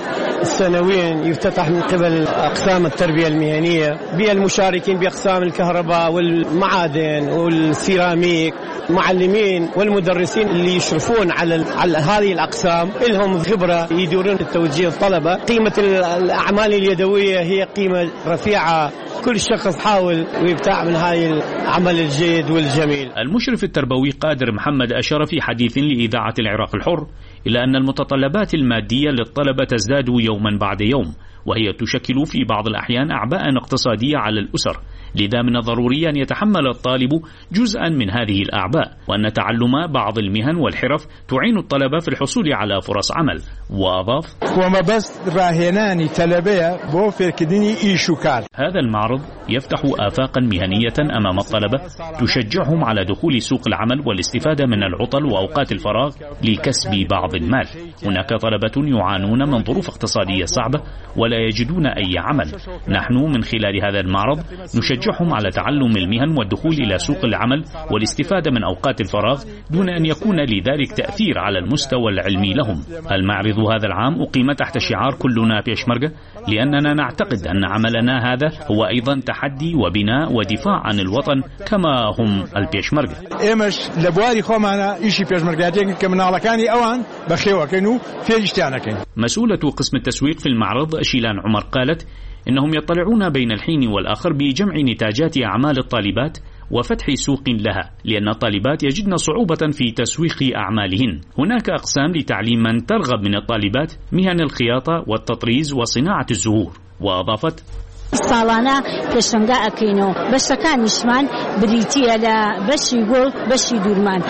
سنويا يفتتح من قبل أقسام التربية المهنية بالمشاركين بأقسام الكهرباء والمعادن والسيراميك، المعلمين والمدرسين اللي يشرفون على هذه الأقسام لهم خبرة يدورون توجيه الطلبة. قيمة الأعمال اليدوية هي قيمة رفيعة، كل شخص حاول ويبتاع من هاي العمل الجيد والجميل. المشرف التربوي قادر محمد أشار في حديث لإذاعة العراق الحر إلى أن المتطلبات المادية للطلبة تزداد يوما بعد يوم، وهي تشكل في بعض الأحيان أعباء اقتصادية على الأسر، لذا من الضروري أن يتحمل الطالب جزءا من هذه الأعباء، وأن تعلم بعض المهن والحرف تعين الطلبة في الحصول على فرص عمل. وأضاف: وما بس راهناني تلبية بوفر كدني إيشوكار. هذا المعرض يفتح آفاقا مهنية أمام الطلبة تشجعهم على دخول سوق العمل والاستفادة من العطل وأوقات الفراغ لكسب بعض المال. هناك طلبة يعانون من ظروف اقتصادية صعبة ولا يجدون أي عمل. نحن من خلال هذا المعرض نشجعهم على تعلم المهن والدخول إلى سوق العمل والاستفادة من أوقات الفراغ دون أن يكون لذلك تأثير على المستوى العلمي لهم. المعرض هذا العام أقيم تحت شعار كلنا بيشمركة، لأننا نعتقد أن عملنا هذا هو أيضا تحدي وبناء ودفاع عن الوطن كما هم البيشمركة. إيمش لبواري خومانا إيشي بيشمركة كمن على كاني أوان بخيوة كانوا في اجتانكين. مسؤولة قسم التسويق في المعرض شيلان عمر قالت إنهم يطلعون بين الحين والآخر بجمع نتاجات أعمال الطالبات وفتح سوق لها، لأن الطالبات يجدن صعوبة في تسويق أعمالهن. هناك أقسام لتعليم من ترغب من الطالبات مهن الخياطة والتطريز وصناعة الزهور. وأضافت: ساڵانە پێشنگا ئەکەینەوە بەشەکانیشمان بریتیە لە بەشی گوڵ بەشی دوورمان.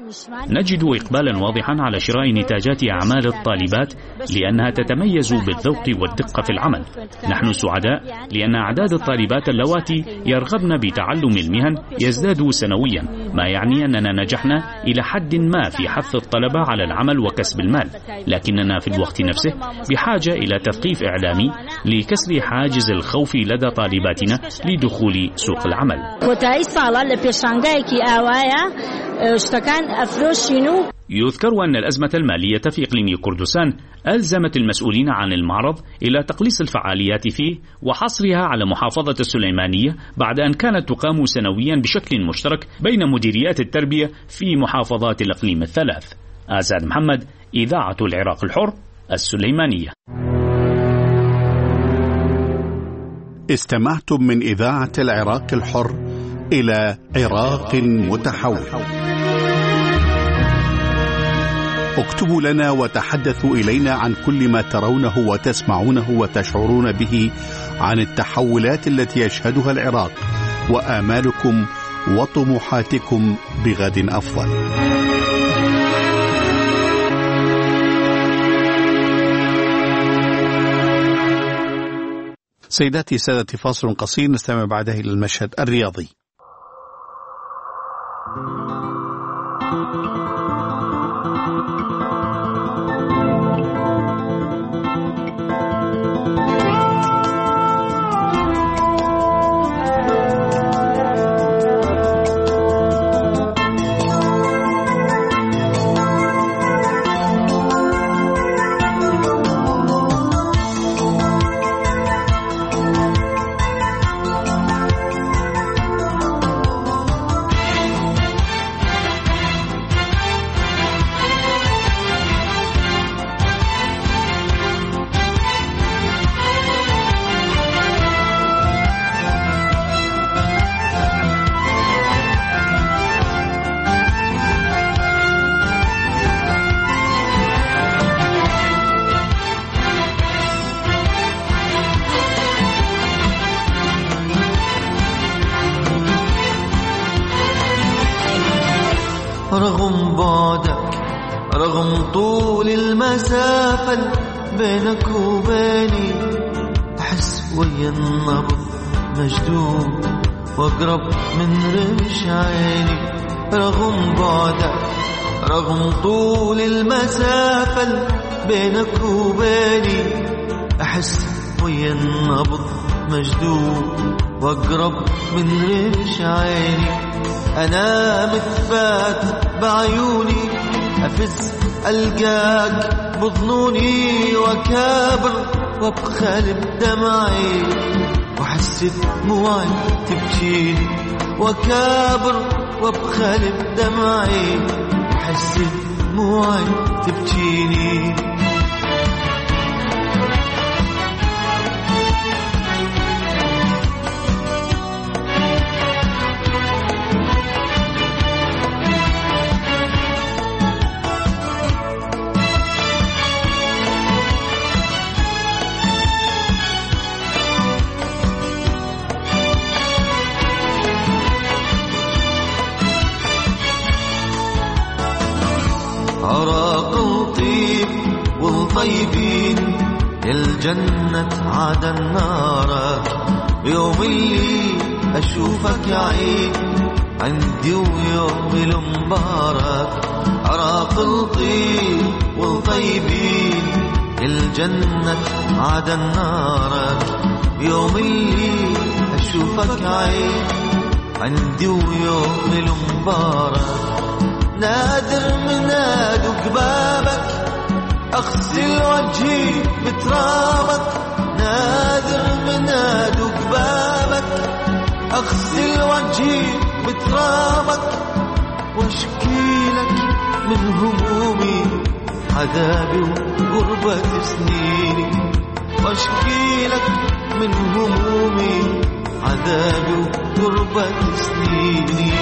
نجد إقبالا واضحا على شراء نتاجات أعمال الطالبات لأنها تتميز بالذوق والدقة في العمل. نحن سعداء لأن أعداد الطالبات اللواتي يرغبن بتعلم المهن يزداد سنويا، ما يعني أننا نجحنا إلى حد ما في حث الطلبة على العمل وكسب المال، لكننا في الوقت نفسه بحاجة إلى تثقيف إعلامي لكسر حاجز الخوف التخوف لدى طالباتنا لدخول سوق العمل. يذكر أن الأزمة المالية في إقليم كردستان ألزمت المسؤولين عن المعرض إلى تقليص الفعاليات فيه وحصرها على محافظة السليمانية بعد أن كانت تقام سنويا بشكل مشترك بين مديريات التربية في محافظات الإقليم الثلاث. آزاد محمد، إذاعة العراق الحر، السليمانية. استمعتم من إذاعة العراق الحر إلى عراق متحول. اكتبوا لنا وتحدثوا إلينا عن كل ما ترونه وتسمعونه وتشعرون به عن التحولات التي يشهدها العراق وآمالكم وطموحاتكم بغد أفضل. سيداتي سادتي، فاصل قصير نستمع بعده إلى المشهد الرياضي. رغم بعدك، رغم طول المسافة بينك وبيني، أحس ويا النبض مشدود وأقرب من رمش عيني. رغم بعدك، رغم طول المسافة بينك وبيني، أحس ويا النبض مشدود وأقرب من رمش عيني. أنا متفات بعيوني، أفز ألقاك بظنوني، وكابر وابخل بدمعي، وحس دموعي تبكيني. وكابر وابخل بدمعي، وحس دموعي تبكيني. عراق الطيب والطيبين الجنة عدن نارك، يوم اللي أشوفك عيد عندي ويوم المبارك. عراق الطيب والطيبين الجنة عدن نارك، يوم اللي أشوفك عيد عندي ويوم المبارك. نادر من أدق بابك، أغسل وجهي بترابك. نادر من أدق بابك، أغسل وجهي بترابك. واشكي لك من همومي، عذابي وغربة سنيني. واشكي لك من همومي، عذابي وغربة سنيني.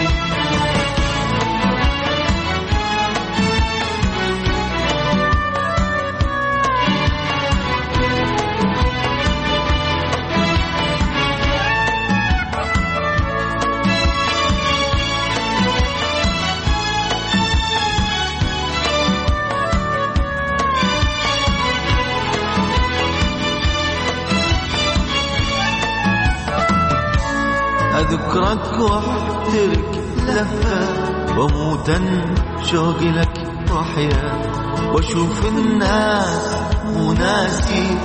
أذكرك واحترك لفة، وموتا شوقي لك وحياة. واشوف الناس وناسي،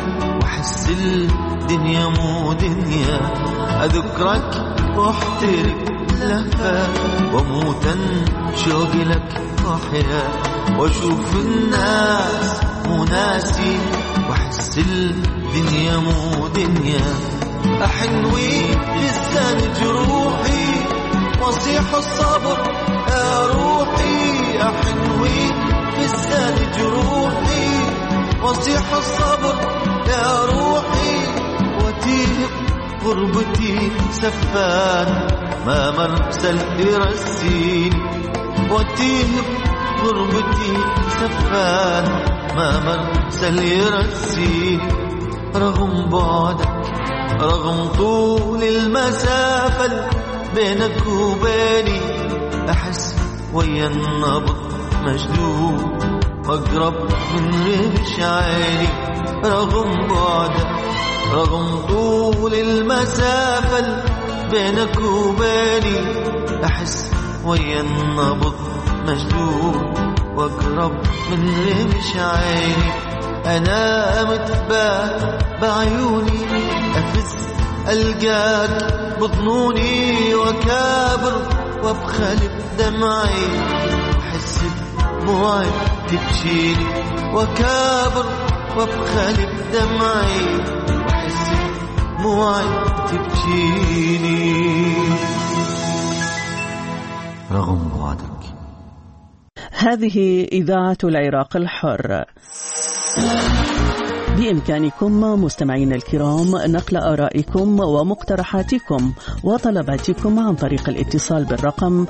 وأحس الدنيا مو دنيا. أذكرك واحترق لهفة وموتا شوقي لك وحيا. وأشوف الناس مو ناسي وأحس الدنيا مو دنيا. أحنوي لسان جروحي وأصيح الصبر يا روحي. أحنوي لسان جروحي وأصيح الصبر يا روحي. وتيه غربتي سفان ما مرسل يرسيني. وتيه غربتي سفان ما مرسل يرسيني. رغم بعدك رغم طول المسافة بينك وبيني أحس ويا النبض مشدود وأقرب من رمش عيني. رغم بعدك رغم طول المسافة بينك وبيني أحس ويا النبض مشدود وأقرب من رمش عيني. أنا متباه بعيوني أفز ألقاك بطنوني وكابر وابخل بدمعي وأحس دموعي تبكيني. وكابر وابخل بدمعي وأحس دموعي تبكيني. رغم بعدك. هذه إذاعة العراق الحر. بإمكانكم مستمعينا الكرام نقل آرائكم ومقترحاتكم وطلباتكم عن طريق الاتصال بالرقم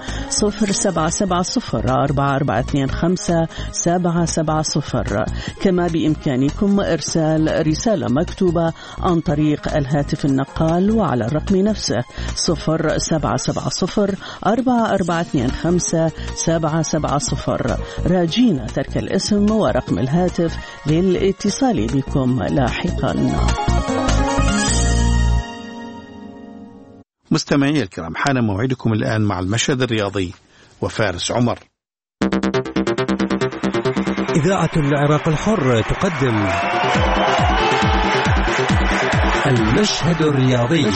07704425-770. كما بإمكانكم إرسال رسالة مكتوبة عن طريق الهاتف النقال وعلى الرقم نفسه 07704425-770. راجين ترك الاسم ورقم الهاتف للاتصال بكم لاحقا. مستمعي الكرام، حان موعدكم الآن مع المشهد الرياضي وفارس عمر. إذاعة العراق الحر تقدم المشهد الرياضي.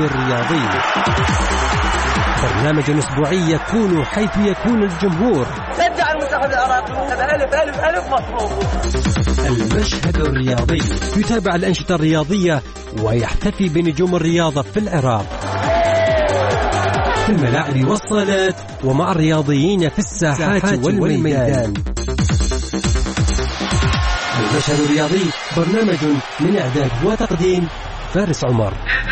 برنامج أسبوعي يكون حيث يكون الجمهور. شجع المنتخب العراقي. ألف مطلوب. المشهد الرياضي يتابع الأنشطة الرياضية ويحتفي بنجوم الرياضة في العراق في الملاعب والصالات ومع الرياضيين في الساحات والميدان. المشهد الرياضي برنامج من إعداد وتقديم فارس عمر.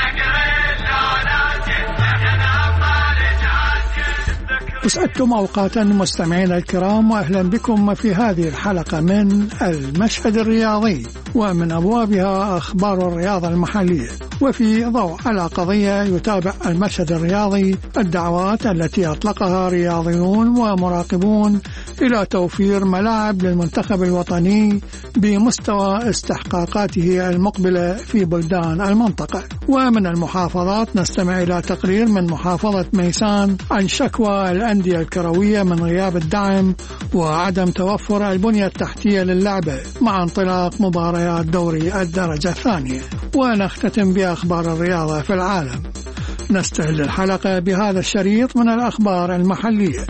أسعدكم أوقاتا مستمعينا الكرام، وأهلا بكم في هذه الحلقة من المشهد الرياضي، ومن أبوابها أخبار الرياضة المحلية. وفي ضوء على قضية يتابع المشهد الرياضي الدعوات التي أطلقها رياضيون ومراقبون إلى توفير ملاعب للمنتخب الوطني بمستوى استحقاقاته المقبلة في بلدان المنطقة. ومن المحافظات نستمع إلى تقرير من محافظة ميسان عن شكوى الأندية الكروية من غياب الدعم وعدم توفر البنية التحتية للعبة مع انطلاق مباريات دوري الدرجة الثانية. ونختتم بأخبار الرياضة في العالم. نستهل الحلقة بهذا الشريط من الأخبار المحلية.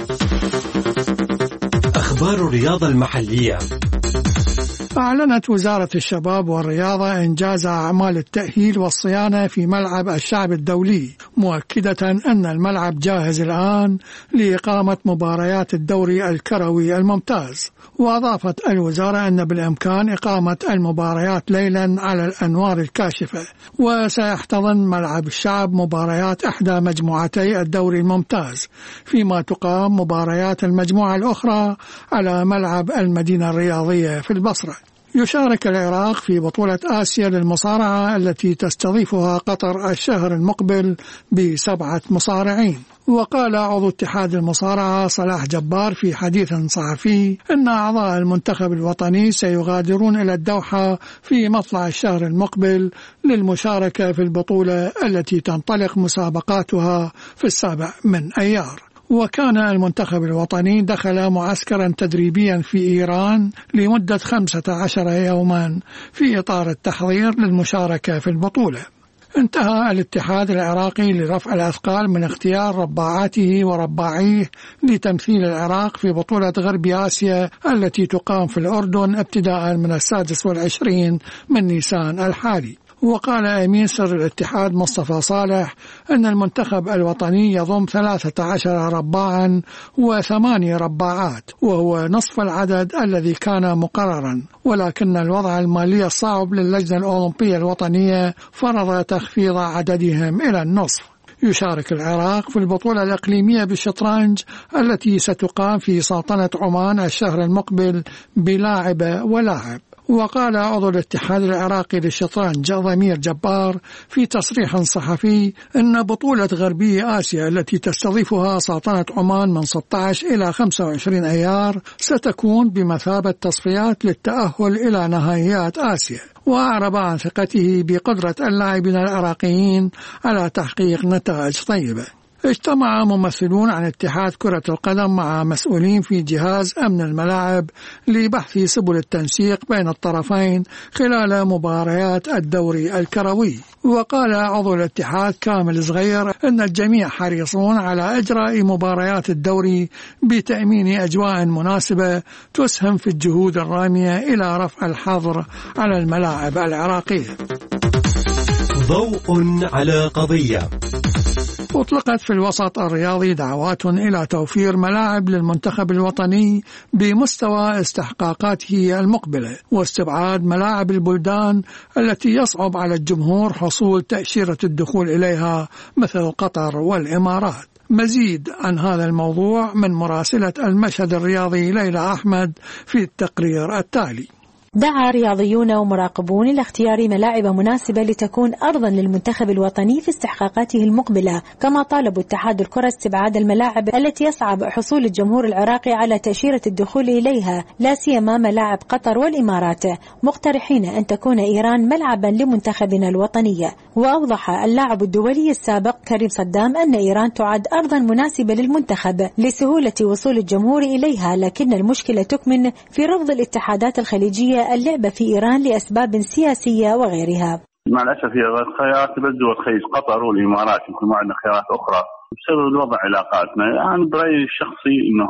أخبار الرياضة المحلية. أعلنت وزارة الشباب والرياضة إنجاز أعمال التأهيل والصيانة في ملعب الشعب الدولي، مؤكدة أن الملعب جاهز الآن لإقامة مباريات الدوري الكروي الممتاز. وأضافت الوزارة أن بالإمكان إقامة المباريات ليلا على الأنوار الكاشفة، وسيحتضن ملعب الشعب مباريات إحدى مجموعتي الدوري الممتاز، فيما تقام مباريات المجموعة الأخرى على ملعب المدينة الرياضية في البصرة. يشارك العراق في بطولة آسيا للمصارعة التي تستضيفها قطر الشهر المقبل ب7 مصارعين. وقال عضو اتحاد المصارعة صلاح جبار في حديث صحفي أن أعضاء المنتخب الوطني سيغادرون إلى الدوحة في مطلع الشهر المقبل للمشاركة في البطولة التي تنطلق مسابقاتها في 7 أيار. وكان المنتخب الوطني دخل معسكرا تدريبيا في إيران لمدة 15 يوما في إطار التحضير للمشاركة في البطولة. انتهى الاتحاد العراقي لرفع الأثقال من اختيار رباعاته ورباعيه لتمثيل العراق في بطولة غرب آسيا التي تقام في الأردن ابتداء من 26 من نيسان الحالي. وقال أمين سر الاتحاد مصطفى صالح أن المنتخب الوطني يضم 13 رباعا و8 رباعات، وهو نصف العدد الذي كان مقررا، ولكن الوضع المالي الصعب للجنة الأولمبية الوطنية فرض تخفيض عددهم إلى النصف. يشارك العراق في البطولة الإقليمية بالشطرنج التي ستقام في سلطنة عمان الشهر المقبل بلاعب ولاعب. وقال عضو الاتحاد العراقي للشطرنج ضمير جبار في تصريح صحفي أن بطولة غربي آسيا التي تستضيفها سلطنة عمان من 16 إلى 25 أيار ستكون بمثابة تصفيات للتأهل إلى نهائيات آسيا، وأعرب عن ثقته بقدرة اللاعبين العراقيين على تحقيق نتائج طيبة. اجتمع ممثلون عن اتحاد كرة القدم مع مسؤولين في جهاز أمن الملاعب لبحث سبل التنسيق بين الطرفين خلال مباريات الدوري الكروي. وقال عضو الاتحاد كامل صغير أن الجميع حريصون على إجراء مباريات الدوري بتأمين أجواء مناسبة تسهم في الجهود الرامية إلى رفع الحظر على الملاعب العراقية. ضوء على قضية. أطلقت في الوسط الرياضي دعوات إلى توفير ملاعب للمنتخب الوطني بمستوى استحقاقاته المقبلة، واستبعاد ملاعب البلدان التي يصعب على الجمهور حصول تأشيرة الدخول إليها مثل قطر والإمارات. مزيد عن هذا الموضوع من مراسلة المشهد الرياضي ليلى أحمد في التقرير التالي. دعا رياضيون ومراقبون إلى اختيار ملاعب مناسبة لتكون أرضا للمنتخب الوطني في استحقاقاته المقبلة، كما طالبوا اتحاد الكرة استبعاد الملاعب التي يصعب حصول الجمهور العراقي على تأشيرة الدخول إليها، لا سيما ملاعب قطر والإمارات، مقترحين أن تكون إيران ملعبا لمنتخبنا الوطني. وأوضح اللاعب الدولي السابق كريم صدام أن إيران تعد أرضا مناسبة للمنتخب لسهولة وصول الجمهور إليها، لكن المشكلة تكمن في رفض الاتحادات الخليجية اللعب في إيران لأسباب سياسية وغيرها. مع الأسف هي خيارات بس دول الخليج قطر والإمارات، يمكن ما عندنا خيارات أخرى بسبب الوضع علاقاتنا. يعني برأيي الشخصي إنه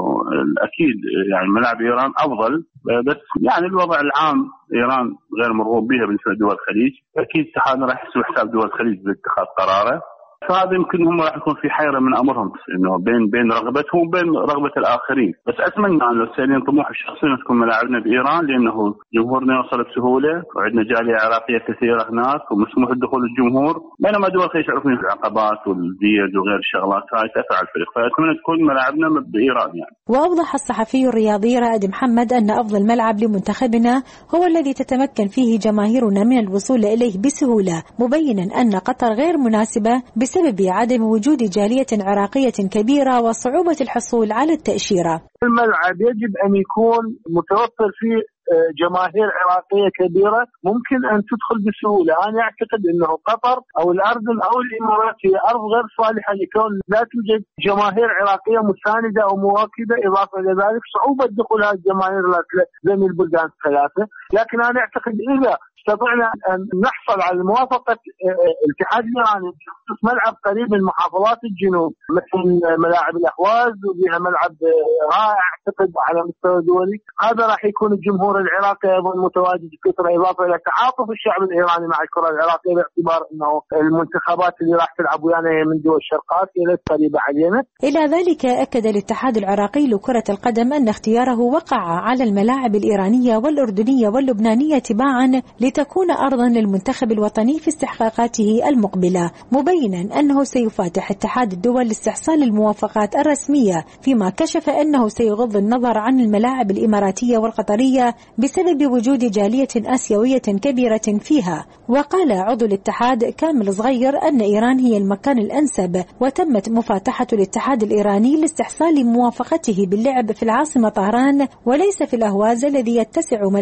أكيد يعني ملاعب إيران أفضل، بس يعني الوضع العام إيران غير مرغوب بها بالنسبة لدول الخليج، أكيد اتحادنا راح يسوي حساب دول الخليج باتخاذ قراره، فهذا يمكن هم راح يكون في حيرة من أمرهم إنه بين رغبتهم وبين رغبة الآخرين. بس أتمنى أن لو سالين طموح الشخصي أن تكون ملاعبنا بإيران، لأنه جمهورنا يوصل بسهولة وعندنا جالية عراقية كثيرة هناك ومسموح الدخول للجمهور، بينما دول الخليج يعرفون العقبات والفيز وغير الشغلات هاي تفعل الفريق، فأتمنى تكون ملاعبنا بإيران يعني. وأوضح الصحفي الرياضي رائد محمد أن أفضل ملعب لمنتخبنا هو الذي تتمكن فيه جماهيرنا من الوصول إليه بسهولة، مبينا أن قطر غير مناسبة بسبب عدم وجود جالية عراقية كبيرة وصعوبة الحصول على التأشيرة. الملعب يجب أن يكون متوفر فيه جماهير عراقية كبيرة ممكن أن تدخل بسهولة. أنا أعتقد أنه قطر أو الأردن أو الإمارات هي أرض غير صالحة لكون لا توجد جماهير عراقية مساندة أو مواكبة، إضافة إلى ذلك صعوبة دخول هذه الجماهير زي البلدان الثلاثة. لكن أنا أعتقد إذا استطعنا أن نحصل على موافقة الاتحاد الإيراني بخصوص ملعب قريب من محافظات الجنوب مثل ملاعب الأهواز وبها ملعب رائع أعتقد على مستوى دولي، هذا راح يكون الجمهور العراقي أيضا متواجد بكثرة، إضافة إلى تعاطف الشعب الإيراني مع الكرة العراقية باعتبار أنه المنتخبات اللي راح تلعب ويانا من دول الشرق آسيا قريبة علينا. إلى ذلك أكد الاتحاد العراقي لكرة القدم أن اختياره وقع على الملاعب الإيرانية والأردنية واللبنانية تباعا لتكون أرضا للمنتخب الوطني في استحقاقاته المقبلة، مبينا أنه سيفتح اتحاد الدول لاستحصال الموافقات الرسمية، فيما كشف أنه سيغض النظر عن الملاعب الإماراتية والقطرية بسبب وجود جالية آسيوية كبيرة فيها. وقال عضو الاتحاد كامل صغير أن إيران هي المكان الأنسب، وتمت مفاتحة الاتحاد الإيراني لاستحصال موافقته باللعب في العاصمة طهران وليس في الأهواز الذي يتسع ملعبه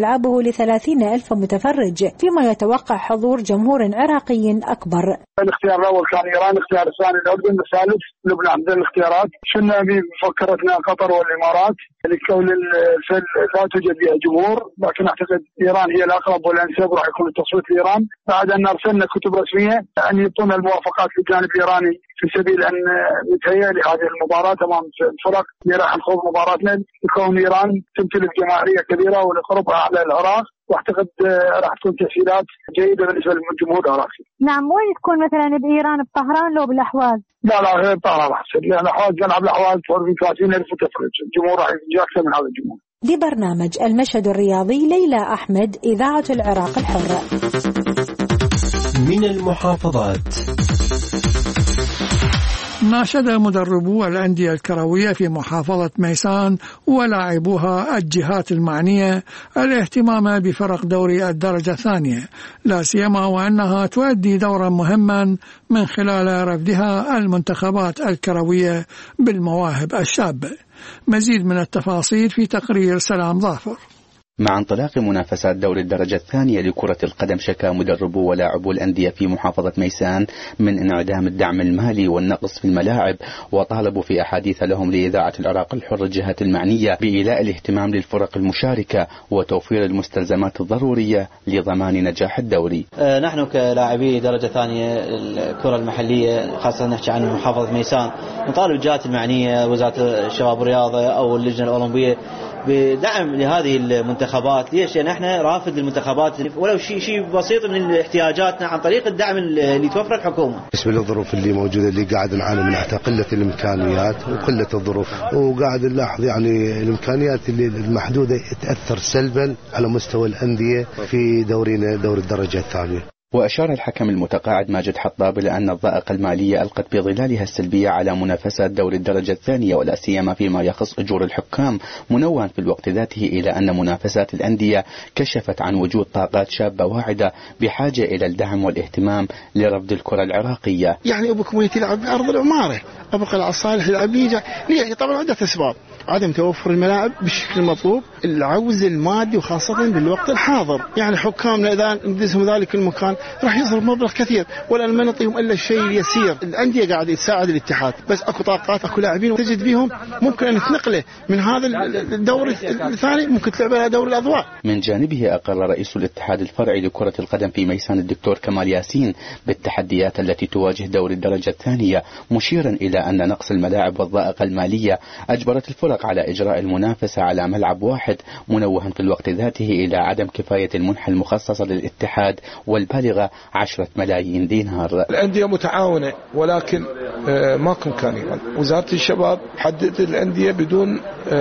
حوالي 30,000 متفرج، فيما يتوقع حضور جمهور عراقي أكبر. الاختيار الأول كان إيران، الاختيار الثاني الأردن، الثالث لبنان. ذي الاختيارات شلنا بفكرتنا قطر والإمارات لكون لا توجد فيها جمهور، لكن أعتقد إيران هي الأقرب والأنسب، راح يكون التصويت لإيران بعد أن أرسلنا كتب رسمية أن يعطونا الموافقات للجانب الإيراني في سبيل أن نتهيأ لهذه المباراة أمام الفرق اللي راح نخوض مباراتنا، لكون إيران تمتلك جماهيرية كبيرة ولقربها على العراق، واعتقد راح تكون تسهيلات جيدة بالنسبة للجمهور العراقي. نعم، وين تكون مثلا بإيران، بطهران لو بالأحواز؟ لا غير طهران راح تصير، لأن الأحواز جنب الأحواز فوق 30,000 متفرج، الجمهور راح يجي أكثر من هذا الجمهور. لبرنامج المشهد الرياضي ليلى أحمد، إذاعة العراق الحر. من المحافظات. ناشد مدربو الأندية الكروية في محافظة ميسان ولاعبوها الجهات المعنية الاهتمام بفرق دوري الدرجة الثانية، لا سيما وأنها تؤدي دورا مهما من خلال رفدها المنتخبات الكروية بالمواهب الشابة. مزيد من التفاصيل في تقرير سلام ظافر. مع انطلاق منافسات دوري الدرجة الثانية لكرة القدم، شكا مدربو ولاعبو الأندية في محافظة ميسان من انعدام الدعم المالي والنقص في الملاعب، وطالبوا في أحاديث لهم لإذاعة العراق الحر الجهات المعنية بإيلاء الاهتمام للفرق المشاركة وتوفير المستلزمات الضرورية لضمان نجاح الدوري. نحن كلاعبي درجة ثانية الكرة المحلية، خاصة نحكي عن محافظة ميسان، نطالب الجهات المعنية، وزارة الشباب والرياضة أو اللجنة الأولمبية، بدعم لهذه المنتخبات. ليش؟ لأن احنا رافض للمنتخبات ولو شيء بسيط من احتياجاتنا عن طريق الدعم اللي توفر الحكومة. بالنسبة للظروف اللي موجودة، اللي قاعد نعاني منها قلة الإمكانيات وقلة الظروف، وقاعد نلاحظ يعني الإمكانيات اللي المحدودة تأثر سلبا على مستوى الأندية في دورينا دور الدرجة الثانية. وأشار الحكم المتقاعد ماجد حطاب إلى أن الضائقة المالية ألقت بظلالها السلبية على منافسات دوري الدرجة الثانية، ولا سيما فيما يخص أجور الحكام، منوها في الوقت ذاته إلى أن منافسات الأندية كشفت عن وجود طاقات شابة واعدة بحاجة إلى الدعم والاهتمام لرفض الكرة العراقية. يعني أبو كويت يلعب بأرض العمارة، أبو قلعة الصالح يلعب ليجا، ليه؟ طبعا عدة أسباب: عدم توفر الملاعب بالشكل المطلوب، العوز المادي وخاصة بالوقت الحاضر. يعني حكامنا إذا ندزهم ذلك المكان راح يصرف مبلغ كثير، ولا ما نعطيهم إلا الشيء اليسير. الأندية قاعدة تساعد الاتحاد، بس أكو طاقات، أكو لاعبين تجد بيهم ممكن أن تنقله من هذا الدور الثاني، ممكن تلعبها دور الأضواء. من جانبه أقر رئيس الاتحاد الفرعي لكرة القدم في ميسان الدكتور كمال ياسين بالتحديات التي تواجه دور الدرجة الثانية، مشيرا إلى أن نقص الملاعب والضائقة المالية أجبرت الفرق على إجراء المنافسة على ملعب واحد، منوها في الوقت ذاته إلى عدم كفاية المنحة المخصصة للاتحاد والبالغة 10 ملايين دينار. الأندية متعاونة ولكن ماكو إمكانية. وزارة الشباب حددت الأندية بدون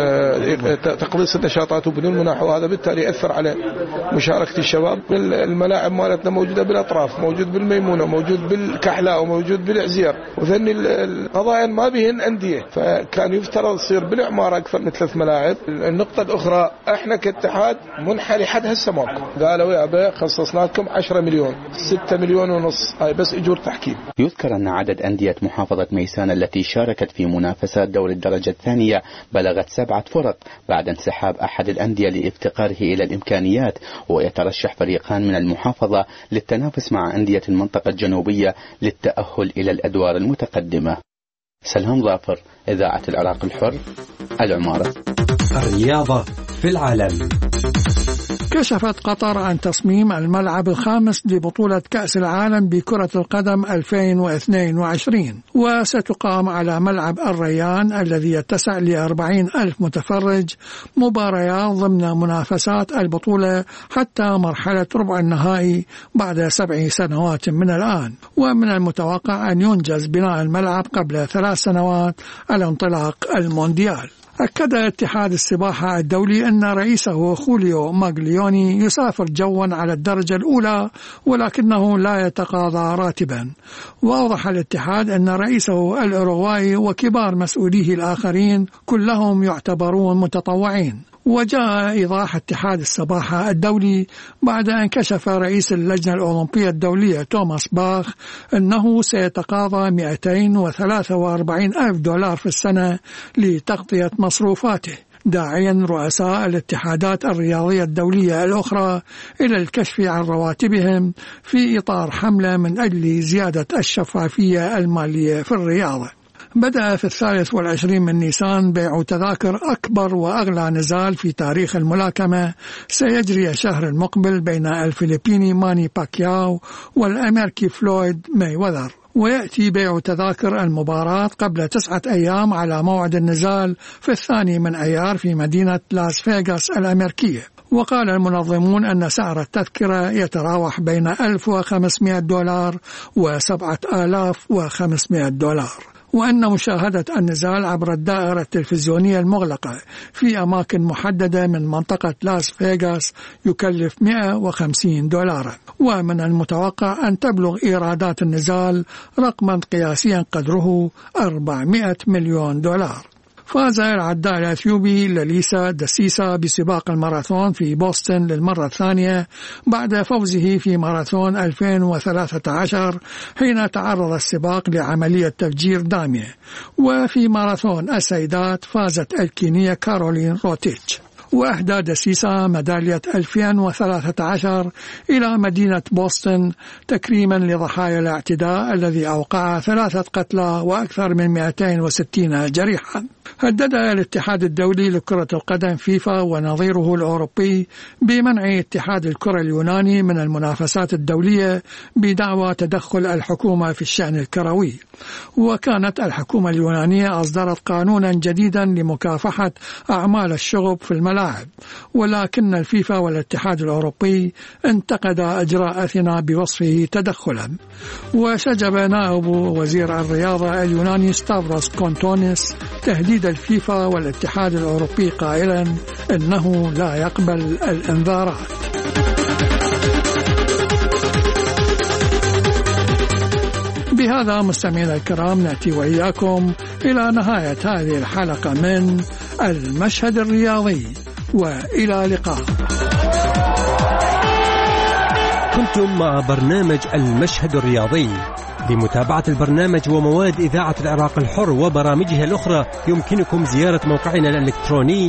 تقليص النشاطات وبدون منح، وهذا بالتالي يأثر على مشاركة الشباب. الملاعب مالتنا موجودة بالأطراف، موجود بالميمونة، موجود بالكحلاء، وموجود بالعزير، وذني القضايا ما بهن أندية، فكان يفترض يصير بالعمارة أكثر من 3 ملاعب. النقطة الأخرى، احنا كاتحاد منحة لحد هسه ماكو، قالوا يا أبا خصصنا لكم 10 مليون، 6 مليون ونص، هاي بس أجور تحكيم. يذكر أن عدد أندية محافظة ميسان التي شاركت في منافسات دور الدرجة الثانية بلغت 7 فرق بعد انسحاب أحد الأندية لافتقاره إلى الإمكانيات، ويترشح فريقان من المحافظة للتنافس مع أندية المنطقة الجنوبية للتأهل إلى الأدوار المتقدمة. سلام ظافر، إذاعة العراق الحر، العمارة. الرياضة في العالم. كشفت قطر عن تصميم الملعب الخامس لبطولة كأس العالم بكرة القدم 2022، وستقام على ملعب الريان الذي يتسع ل40,000 متفرج مباريات ضمن منافسات البطولة حتى مرحلة ربع النهائي بعد 7 سنوات من الآن. ومن المتوقع أن ينجز بناء الملعب قبل 3 سنوات على انطلاق المونديال. أكد اتحاد السباحة الدولي أن رئيسه خوليو ماغليوني يسافر جوا على الدرجة الأولى ولكنه لا يتقاضى راتبا. وأوضح الاتحاد أن رئيسه الأوروغواي وكبار مسؤوليه الآخرين كلهم يعتبرون متطوعين. وجاء إيضاح اتحاد السباحة الدولي بعد أن كشف رئيس اللجنة الأولمبية الدولية توماس باخ أنه سيتقاضى $243,000 في السنة لتغطية مصروفاته. داعيا رؤساء الاتحادات الرياضية الدولية الأخرى إلى الكشف عن رواتبهم في إطار حملة من أجل زيادة الشفافية المالية في الرياضة. بدأ في 23 من نيسان بيع تذاكر أكبر وأغلى نزال في تاريخ الملاكمة سيجري الشهر المقبل بين الفلبيني ماني باكياو والأمريكي فلويد مايوذر، ويأتي بيع تذاكر المباراة قبل 9 أيام على موعد النزال في 2 من أيار في مدينة لاس فيغاس الأمريكية. وقال المنظمون أن سعر التذكرة يتراوح بين $1,500 و$7,500، وأن مشاهدة النزال عبر الدائرة التلفزيونية المغلقة في أماكن محددة من منطقة لاس فيغاس يكلف $150. ومن المتوقع أن تبلغ إيرادات النزال رقما قياسيا قدره $400 مليون. فاز العداء الأثيوبي لليسا دسيسا بسباق الماراثون في بوسطن للمرة الثانية بعد فوزه في ماراثون 2013 حين تعرض السباق لعملية تفجير دامية. وفي ماراثون السيدات فازت الكينية كارولين روتيتش. وأهدى دسيسا ميدالية 2013 إلى مدينة بوسطن تكريما لضحايا الاعتداء الذي أوقع 3 قتلى وأكثر من 260 جريحا. هدد الاتحاد الدولي لكرة القدم فيفا ونظيره الأوروبي بمنع اتحاد الكرة اليوناني من المنافسات الدولية بدعوى تدخل الحكومة في الشأن الكروي. وكانت الحكومة اليونانية أصدرت قانونا جديدا لمكافحة أعمال الشغب في الملاعب، ولكن الفيفا والاتحاد الأوروبي انتقد إجراء أثينا بوصفه تدخلا. وشجب نائب وزير الرياضة اليوناني ستافروس كونتونيس تهديد الفيفا والاتحاد الأوروبي قائلا إنه لا يقبل الإنذارات. بهذا مستمعينا الكرام نأتي وإياكم إلى نهاية هذه الحلقة من المشهد الرياضي، وإلى اللقاء. كنتم مع برنامج المشهد الرياضي. لمتابعة البرنامج ومواد إذاعة العراق الحر وبرامجها الأخرى يمكنكم زيارة موقعنا الإلكتروني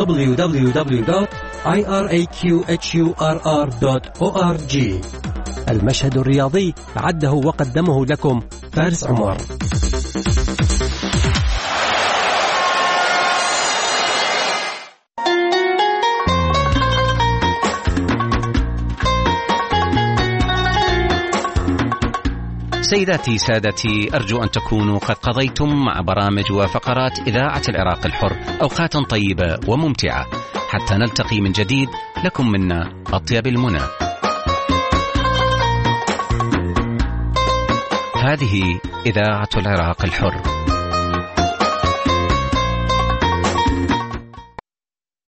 www.iraqhurr.org. المشهد الرياضي عده وقدمه لكم فارس عمر. سيداتي سادتي، أرجو أن تكونوا قد قضيتم مع برامج وفقرات إذاعة العراق الحر أوقاتا طيبة وممتعة. حتى نلتقي من جديد، لكم منا أطيب المنى. هذه إذاعة العراق الحر.